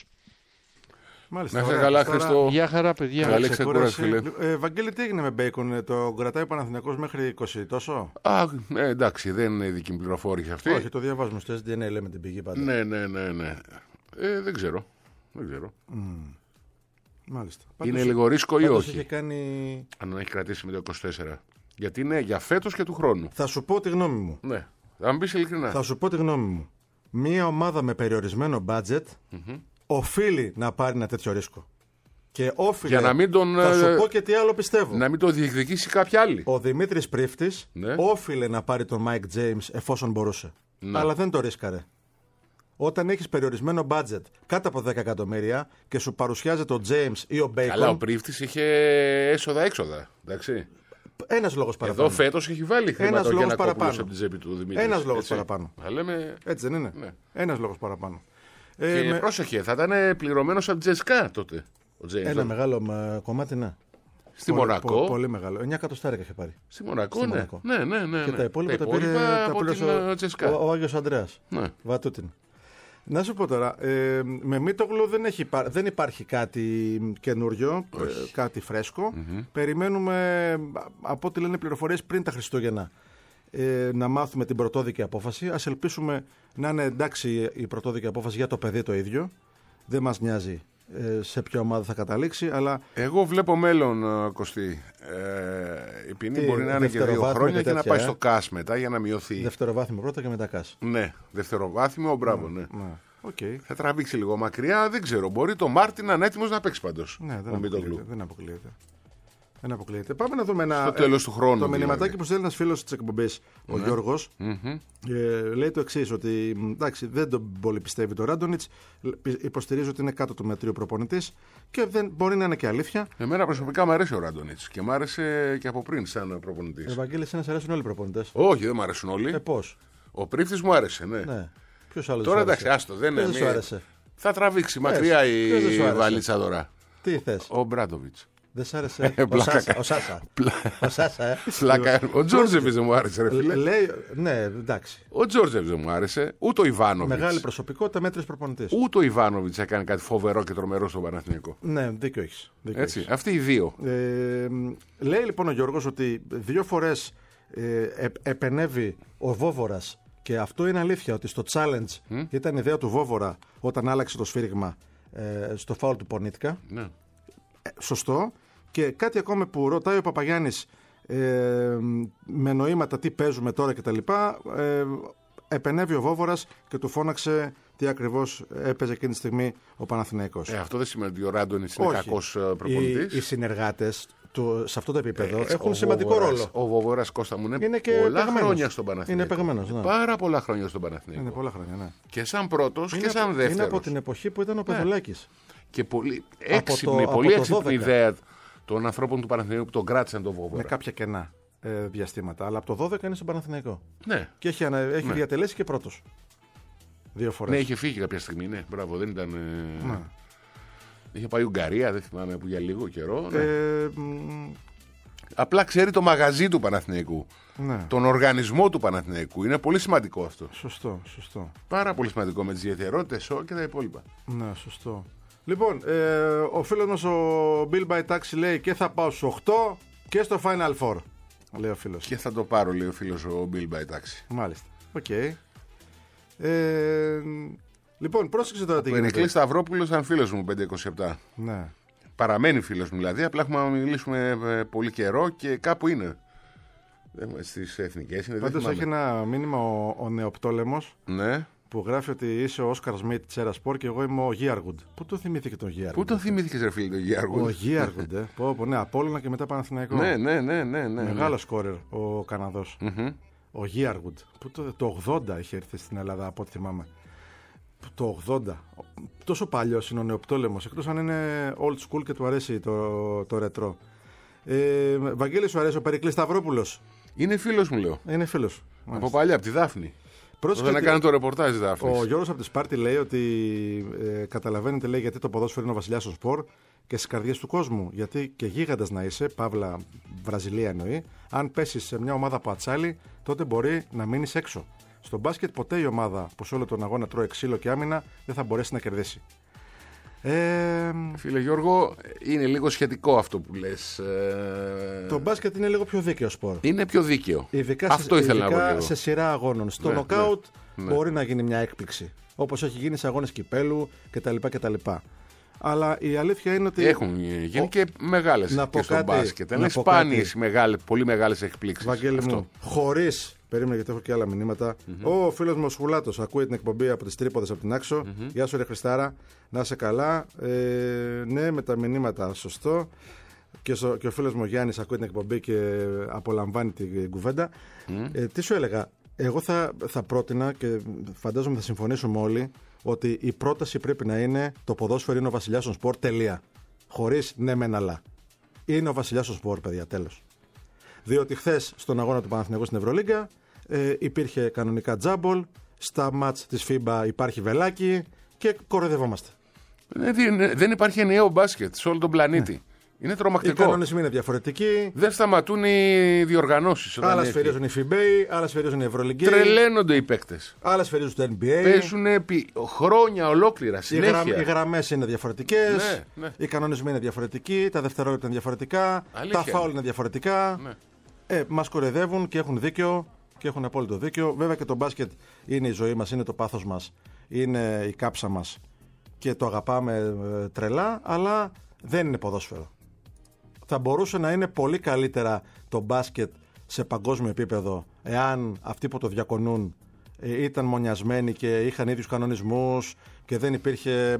Μάλιστα, να είστε καλά, Χριστό. Γεια χαρά, παιδιά. Καλή ξεκούραση, φίλε. Ε, Βαγγέλη, τι έγινε με Μπέικον, το κρατάει ο Παναθηναϊκός μέχρι είκοσι τόσο? Α, ε, εντάξει, δεν είναι δική μου πληροφόρηση αυτή. Όχι, το διαβάζουμε στο ες ντι εν έι, λέμε την πηγή πάντα. Ναι, ναι, ναι, ναι. Ε, δεν ξέρω. Δεν ξέρω. Mm. Μάλιστα. Είναι πάντως, λίγο ρίσκο ή όχι? Είχε κάνει... Αν έχει κρατήσει με το είκοσι τέσσερα. Γιατί είναι για φέτος και του χρόνου. Θα σου πω τη γνώμη μου. Ναι. Θα μου πεις ειλικρινά. Θα σου πω τη γνώμη μου. Μία ομάδα με περιορισμένο budget mm-hmm. οφείλει να πάρει ένα τέτοιο ρίσκο. Και όφιλε, για να μην τον, θα σου πω και τι άλλο πιστεύω. Να μην το διεκδικήσει κάποια άλλη. Ο Δημήτρης Πρίφτης ναι. όφιλε να πάρει τον Μάικ Τζέιμς εφόσον μπορούσε. Ναι. Αλλά δεν το ρίσκαρε. Όταν έχεις περιορισμένο budget κάτω από δέκα εκατομμύρια και σου παρουσιάζεται ο Τζέιμς ή ο Μπέικον. Αλλά ο Πρίφτης είχε έσοδα-έξοδα. Εντάξει. Ένας λόγος παραπάνω. Εδώ φέτος έχει βάλει χρηματογεννακόπουλος από την τσέπη του Δημήτρη. Ένας λόγος παραπάνω. Λέμε... Έτσι δεν είναι. Ναι. Ένας λόγος παραπάνω. Και ε, με... πρόσεχε, θα ήταν πληρωμένος από Τζεσκά τότε. Ένα Ένα μεγάλο κομμάτι, ναι. Στη πολύ, Μονακό. Πολύ, πολύ μεγάλο. εννιά εκατοστάρικα είχε πάρει. Στη Μονακό, Στη ναι. Μονακό. Ναι, ναι, ναι. Και τα υπόλοιπα τα, τα πήρε από την Τσεσκά. Ο, ο Άγιος Ανδρέας. Ναι. Βατούτιν. Να σου πω τώρα, ε, με Μίτογλου δεν, έχει, δεν υπάρχει κάτι καινούριο, ε, κάτι φρέσκο. Mm-hmm. Περιμένουμε, από ό,τι λένε πληροφορίες, πριν τα Χριστούγεννα ε, να μάθουμε την πρωτόδικη απόφαση. Ας ελπίσουμε να είναι εντάξει η πρωτόδικη απόφαση για το παιδί το ίδιο. Δεν μας νοιάζει ε, σε ποια ομάδα θα καταλήξει, αλλά... Εγώ βλέπω μέλλον, Κωστή. Ε, η ποινή μπορεί να είναι και δύο χρόνια και, τέτοια, και να πάει ε? στο ΚΑΣ μετά για να μειωθεί. Δευτεροβάθμιο πρώτα και μετά ΚΑΣ. Ναι, δευτεροβάθμιο, μπράβο, ναι. ναι. Okay. Θα τραβήξει λίγο μακριά, δεν ξέρω. Μπορεί το Μάρτιν να είναι έτοιμος να παίξει πάντως. Ναι, δεν αποκλείεται. Δεν αποκλείεται. Δεν αποκλείεται. Πάμε να δούμε ένα. Στο τέλος του χρόνου. Το δηλαδή. μηνυματάκι που στέλνει ένα φίλο τη εκπομπή, ο Ναι. Γιώργος, Mm-hmm. ε, λέει το εξής, ότι εντάξει, δεν τον πολύ πιστεύει το Ράντονιτς, υποστηρίζει ότι είναι κάτω του μετρίου προπονητής και δεν μπορεί να είναι και αλήθεια. Εμένα προσωπικά μου αρέσει ο Ράντονιτς και μου άρεσε και από πριν σαν προπονητής. Ευαγγέλη, εσένα σε αρέσουν όλοι οι προπονητές. Όχι, δεν μου αρέσουν όλοι. Ε, πώς. Ο Πρίφτης μου άρεσε, ναι. Ναι. Ποιος άλλος Τώρα σου άρεσε? εντάξει, άστο, δεν Ποιος είναι. δεν σου άρεσε? Θα τραβήξει μακριά Ποιος δεν σου η άρεσε? βαλίτσα τώρα. Τι θες? Ο Μπράντοβιτς. Δεν σ' άρεσε? Ε, ο, πλάκα Σάσα, κα- ο Σάσα. Ο Σάσα, ε. Φλάκα. Ο Τζόρτζεβιτς δεν μου άρεσε, ρε φίλε. Λέει, ναι, εντάξει. Ο Τζόρτζεβιτς δεν μου άρεσε. Ούτε ο Ιβάνοβιτς. Μεγάλη προσωπικότητα, μέτρης προπονητής. Ούτε ο Ιβάνοβιτς έκανε κάτι φοβερό και τρομερό στον Παναθηναϊκό. Ναι, δίκιο έχεις. Δίκιο Έτσι. έχεις. Αυτοί οι δύο. Ε, λέει λοιπόν ο Γιώργος ότι δύο φορές ε, ε, επενεύει ο Βόβορας και αυτό είναι αλήθεια, ότι στο challenge ήταν ιδέα του Βόβορα όταν άλλαξε το σφύριγμα ε, στο φάουλ του Πονίτικα. Ναι. Ε, σωστό. Και κάτι ακόμα που ρωτάει ο Παπαγιάννης ε, με νοήματα τι παίζουμε τώρα κτλ. Ε, επενεύει ο Βόβορας και του φώναξε τι ακριβώς έπαιζε εκείνη τη στιγμή ο Παναθηναϊκός. Ε, αυτό δεν σημαίνει ότι ο Ράντονιτς είναι Όχι. κακός οι, προπονητής. οι συνεργάτες του, σε αυτό το επίπεδο Ε, έχουν ο σημαντικό Βόβορας- ρόλο. Ο Βόβορας, Κώστα μου, είναι, Είναι και πολλά παιγμένος. χρόνια στον Παναθηναϊκό. Είναι παιγμένος, ναι. Πάρα πολλά χρόνια στον Παναθηναϊκό. Είναι πολλά χρόνια, ναι. Και σαν πρώτος και Είναι σαν από- δεύτερος. Είναι από την εποχή που ήταν ο Πεδουλάκης. Και πολύ το- έξυπνη, από πολύ το έξυπνη δώδεκα. ιδέα των ανθρώπων του Παναθηναϊκού που τον κράτησαν τον Βόβορα. Με κάποια κενά ε, διαστήματα. Αλλά από το δώδεκα είναι στον Παναθηναϊκό. Ναι. Και έχει, ανα- έχει διατελέσει και πρώτος. Δύο φορές. Ναι, είχε φύγει κάποια στιγμή, ναι. Μπράβο, δεν ήταν. ε, Ναι. Είχε πάει η Ουγγαρία, δεν θυμάμαι που για λίγο καιρό. Ναι. Ε, μ, Απλά ξέρει το μαγαζί του Παναθηναϊκού. ναι. Τον οργανισμό του Παναθηναϊκού. Είναι πολύ σημαντικό αυτό. Σωστό, σωστό. Πάρα πολύ σημαντικό με τις ιδιαιτερότητες και τα υπόλοιπα. Ναι, σωστό. Λοιπόν, ε, ο φίλος μας ο Bill by Taxi λέει και θα πάω στους οκτώ και στο Final Four. Λέει ο φίλος. Και θα το πάρω, λέει ο φίλος ο Bill by Taxi. Μάλιστα. Οκ. Ε, λοιπόν, πρόσεξε τώρα τι Ο Ερικλής γίνεται. Σταυρόπουλος ήταν φίλος μου πέντε είκοσι επτά. Ναι. Παραμένει φίλος μου δηλαδή. Απλά έχουμε να μιλήσουμε ε, πολύ καιρό και κάπου είναι. Δεν- Στις εθνικές είναι. Δεν Πάντως έχει θυμάμαι. ένα μήνυμα ο, ο Νεοπτόλεμος Ναι. που γράφει ότι είσαι ο Όσκαρ Σμιτ Τσέρα Σπορ και εγώ είμαι ο Γίαργουντ. Πού το θυμήθηκε τον Πού Γίαργουντ? τον θυμήθηκες, ρε φίλε, τον Γιάργο? Ο Γίαργουντ, ε. πω, πω, ναι, Απόλλωνα και μετά Παναθηναϊκό. Ναι, ναι, ναι, ναι, ναι. Μεγάλο σκόρερ ο Καναδός. Μμμ. Ο Γίαργουντ. Που το, το ογδόντα είχε έρθει στην Ελλάδα, από ό,τι θυμάμαι. Το ογδόντα. Τόσο παλιό είναι ο Νεοπτόλεμος, εκτός αν είναι old school και του αρέσει το, το ρετρό. Ε, Βαγγέλη, σου αρέσει ο Περικλής Σταυρόπουλος? Είναι φίλος μου, λέω. Είναι φίλος. Από παλιά, από τη Δάφνη. Πρόσεχε Όταν ότι- έκανε το ρεπορτάζ τη Δάφνη. Ο Γιώργος από τη Σπάρτη λέει ότι ε, καταλαβαίνετε, λέει, γιατί το ποδόσφαιρο είναι ο βασιλιάς των σπορ και στις καρδιές του κόσμου. Γιατί και γίγαντας να είσαι, παύλα Βραζιλία εννοεί, αν πέσεις σε μια ομάδα που ατσάλει, τότε μπορεί να μείνεις έξω. Στο μπάσκετ ποτέ η ομάδα που σε όλο τον αγώνα τρώει ξύλο και άμυνα δεν θα μπορέσει να κερδίσει. Ε, Φίλε Γιώργο, είναι λίγο σχετικό αυτό που λες. Ε... το μπάσκετ είναι λίγο πιο δίκαιο σπορ. Είναι πιο δίκαιο. Ειδικά, αυτό σε, ήθελα ειδικά να πω λίγο. σε σειρά αγώνων. Στο Ναι, νοκάουτ ναι, ναι. μπορεί να γίνει μια έκπληξη. Όπως έχει γίνει σε αγώνες κυπέλου κτλ. κτλ. Αλλά η αλήθεια είναι ότι. Έχουν γίνει και μεγάλες Να και πω στο κάτι, μπάσκετ. να Είναι πω σπάνιες, κάτι. μεγάλες, πολύ μεγάλες εκπλήξεις. Βαγγέλη Αυτό. μου, χωρίς. Περίμενε, γιατί έχω και άλλα μηνύματα. Ο φίλος μου ο Σχουλάτος ακούει την εκπομπή από τις Τρίποδες από την Άξο. Γεια σου, ρε Χριστάρα. Να είσαι καλά. Ε, ναι, με τα μηνύματα, σωστό. Και, στο, και ο φίλος μου ο Γιάννης ακούει την εκπομπή και απολαμβάνει την κουβέντα. Ε, τι σου έλεγα, εγώ θα, θα πρότεινα και φαντάζομαι θα συμφωνήσουμε όλοι ότι η πρόταση πρέπει να είναι το ποδόσφαιρο είναι ο βασιλιάς των σπορ. Τελεία. Χωρίς ναι μεν αλλά. Είναι ο βασιλιάς των σπορ, παιδιά, τέλος. Διότι χθες στον αγώνα του Παναθηναϊκού στην Ευρωλίγκα ε, υπήρχε κανονικά τζάμπολ, στα μάτς της φίμπα υπάρχει βελάκι και κοροϊδευόμαστε. Δεν, δεν υπάρχει ενιαίο μπάσκετ σε όλο τον πλανήτη. Είναι Οι τρομακτικό. κανονισμοί είναι διαφορετικοί. Δεν σταματούν οι διοργανώσεις. όταν Άλλα έχει. σφυρίζουν οι φιμπέοι, άλλα σφυρίζουν οι Ευρωλυγκαίοι, Τρελαίνονται οι παίκτες. άλλα σφυρίζουν το N B A. Παίζουν επί χρόνια ολόκληρα, Οι, συνέχεια. γραμ, οι γραμμές είναι διαφορετικές, Ναι, ναι. οι κανονισμοί είναι διαφορετικοί, τα δευτερόλεπτα είναι διαφορετικά, Αλήθεια τα φάουλ είναι. είναι διαφορετικά. Ναι. Ε, μας κοροϊδεύουν και έχουν δίκιο και έχουν απόλυτο δίκιο. Βέβαια και το μπάσκετ είναι η ζωή μας, είναι το πάθος μας, είναι η κάψα μας και το αγαπάμε ε, τρελά, αλλά δεν είναι ποδόσφαιρο. Θα μπορούσε να είναι πολύ καλύτερα το μπάσκετ σε παγκόσμιο επίπεδο εάν αυτοί που το διακονούν ε, ήταν μονιασμένοι και είχαν ίδιους κανονισμούς και δεν υπήρχε μ,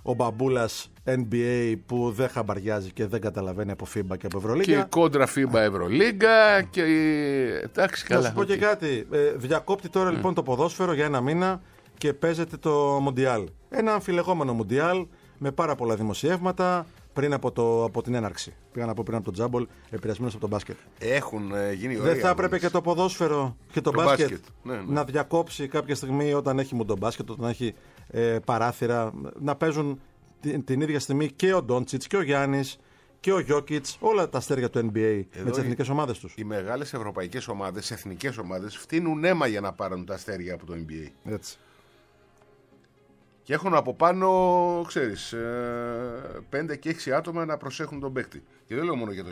ο μπαμπούλας N B A που δεν χαμπαριάζει και δεν καταλαβαίνει από φίμπα και από Ευρωλίγκα. Και κόντρα φίμπα Ευρωλίγκα και. Εντάξει, καλά. Να σου πω και κάτι. Ε, διακόπτει τώρα mm. λοιπόν το ποδόσφαιρο για ένα μήνα και παίζεται το Μουντιάλ. Ένα αμφιλεγόμενο Μουντιάλ με πάρα πολλά δημοσιεύματα πριν από, το, από την έναρξη. Πήγα να πω πριν από τον Τζάμπολ, επηρεασμένος από τον μπάσκετ. Έχουν ε, γίνει ωραία. Δεν θα έπρεπε και το ποδόσφαιρο και το, το μπάσκετ, μπάσκετ. Ναι, ναι. να διακόψει κάποια στιγμή όταν έχει μουντομπάσκετ, όταν έχει ε, παράθυρα, να παίζουν την, την ίδια στιγμή και ο Ντόντσιτς και ο Γιάννης και ο Γιόκιτς, όλα τα αστέρια του N B A εδώ με τις εθνικές ομάδες τους. Οι μεγάλες ευρωπαϊκές ομάδες, εθνικές ομάδες, φτύνουν αίμα για να πάρουν τα αστέρια από το N B A. Έτσι. Και έχουν από πάνω, ξέρεις, πέντε και έξι άτομα να προσέχουν τον παίκτη. Και δεν λέω μόνο για το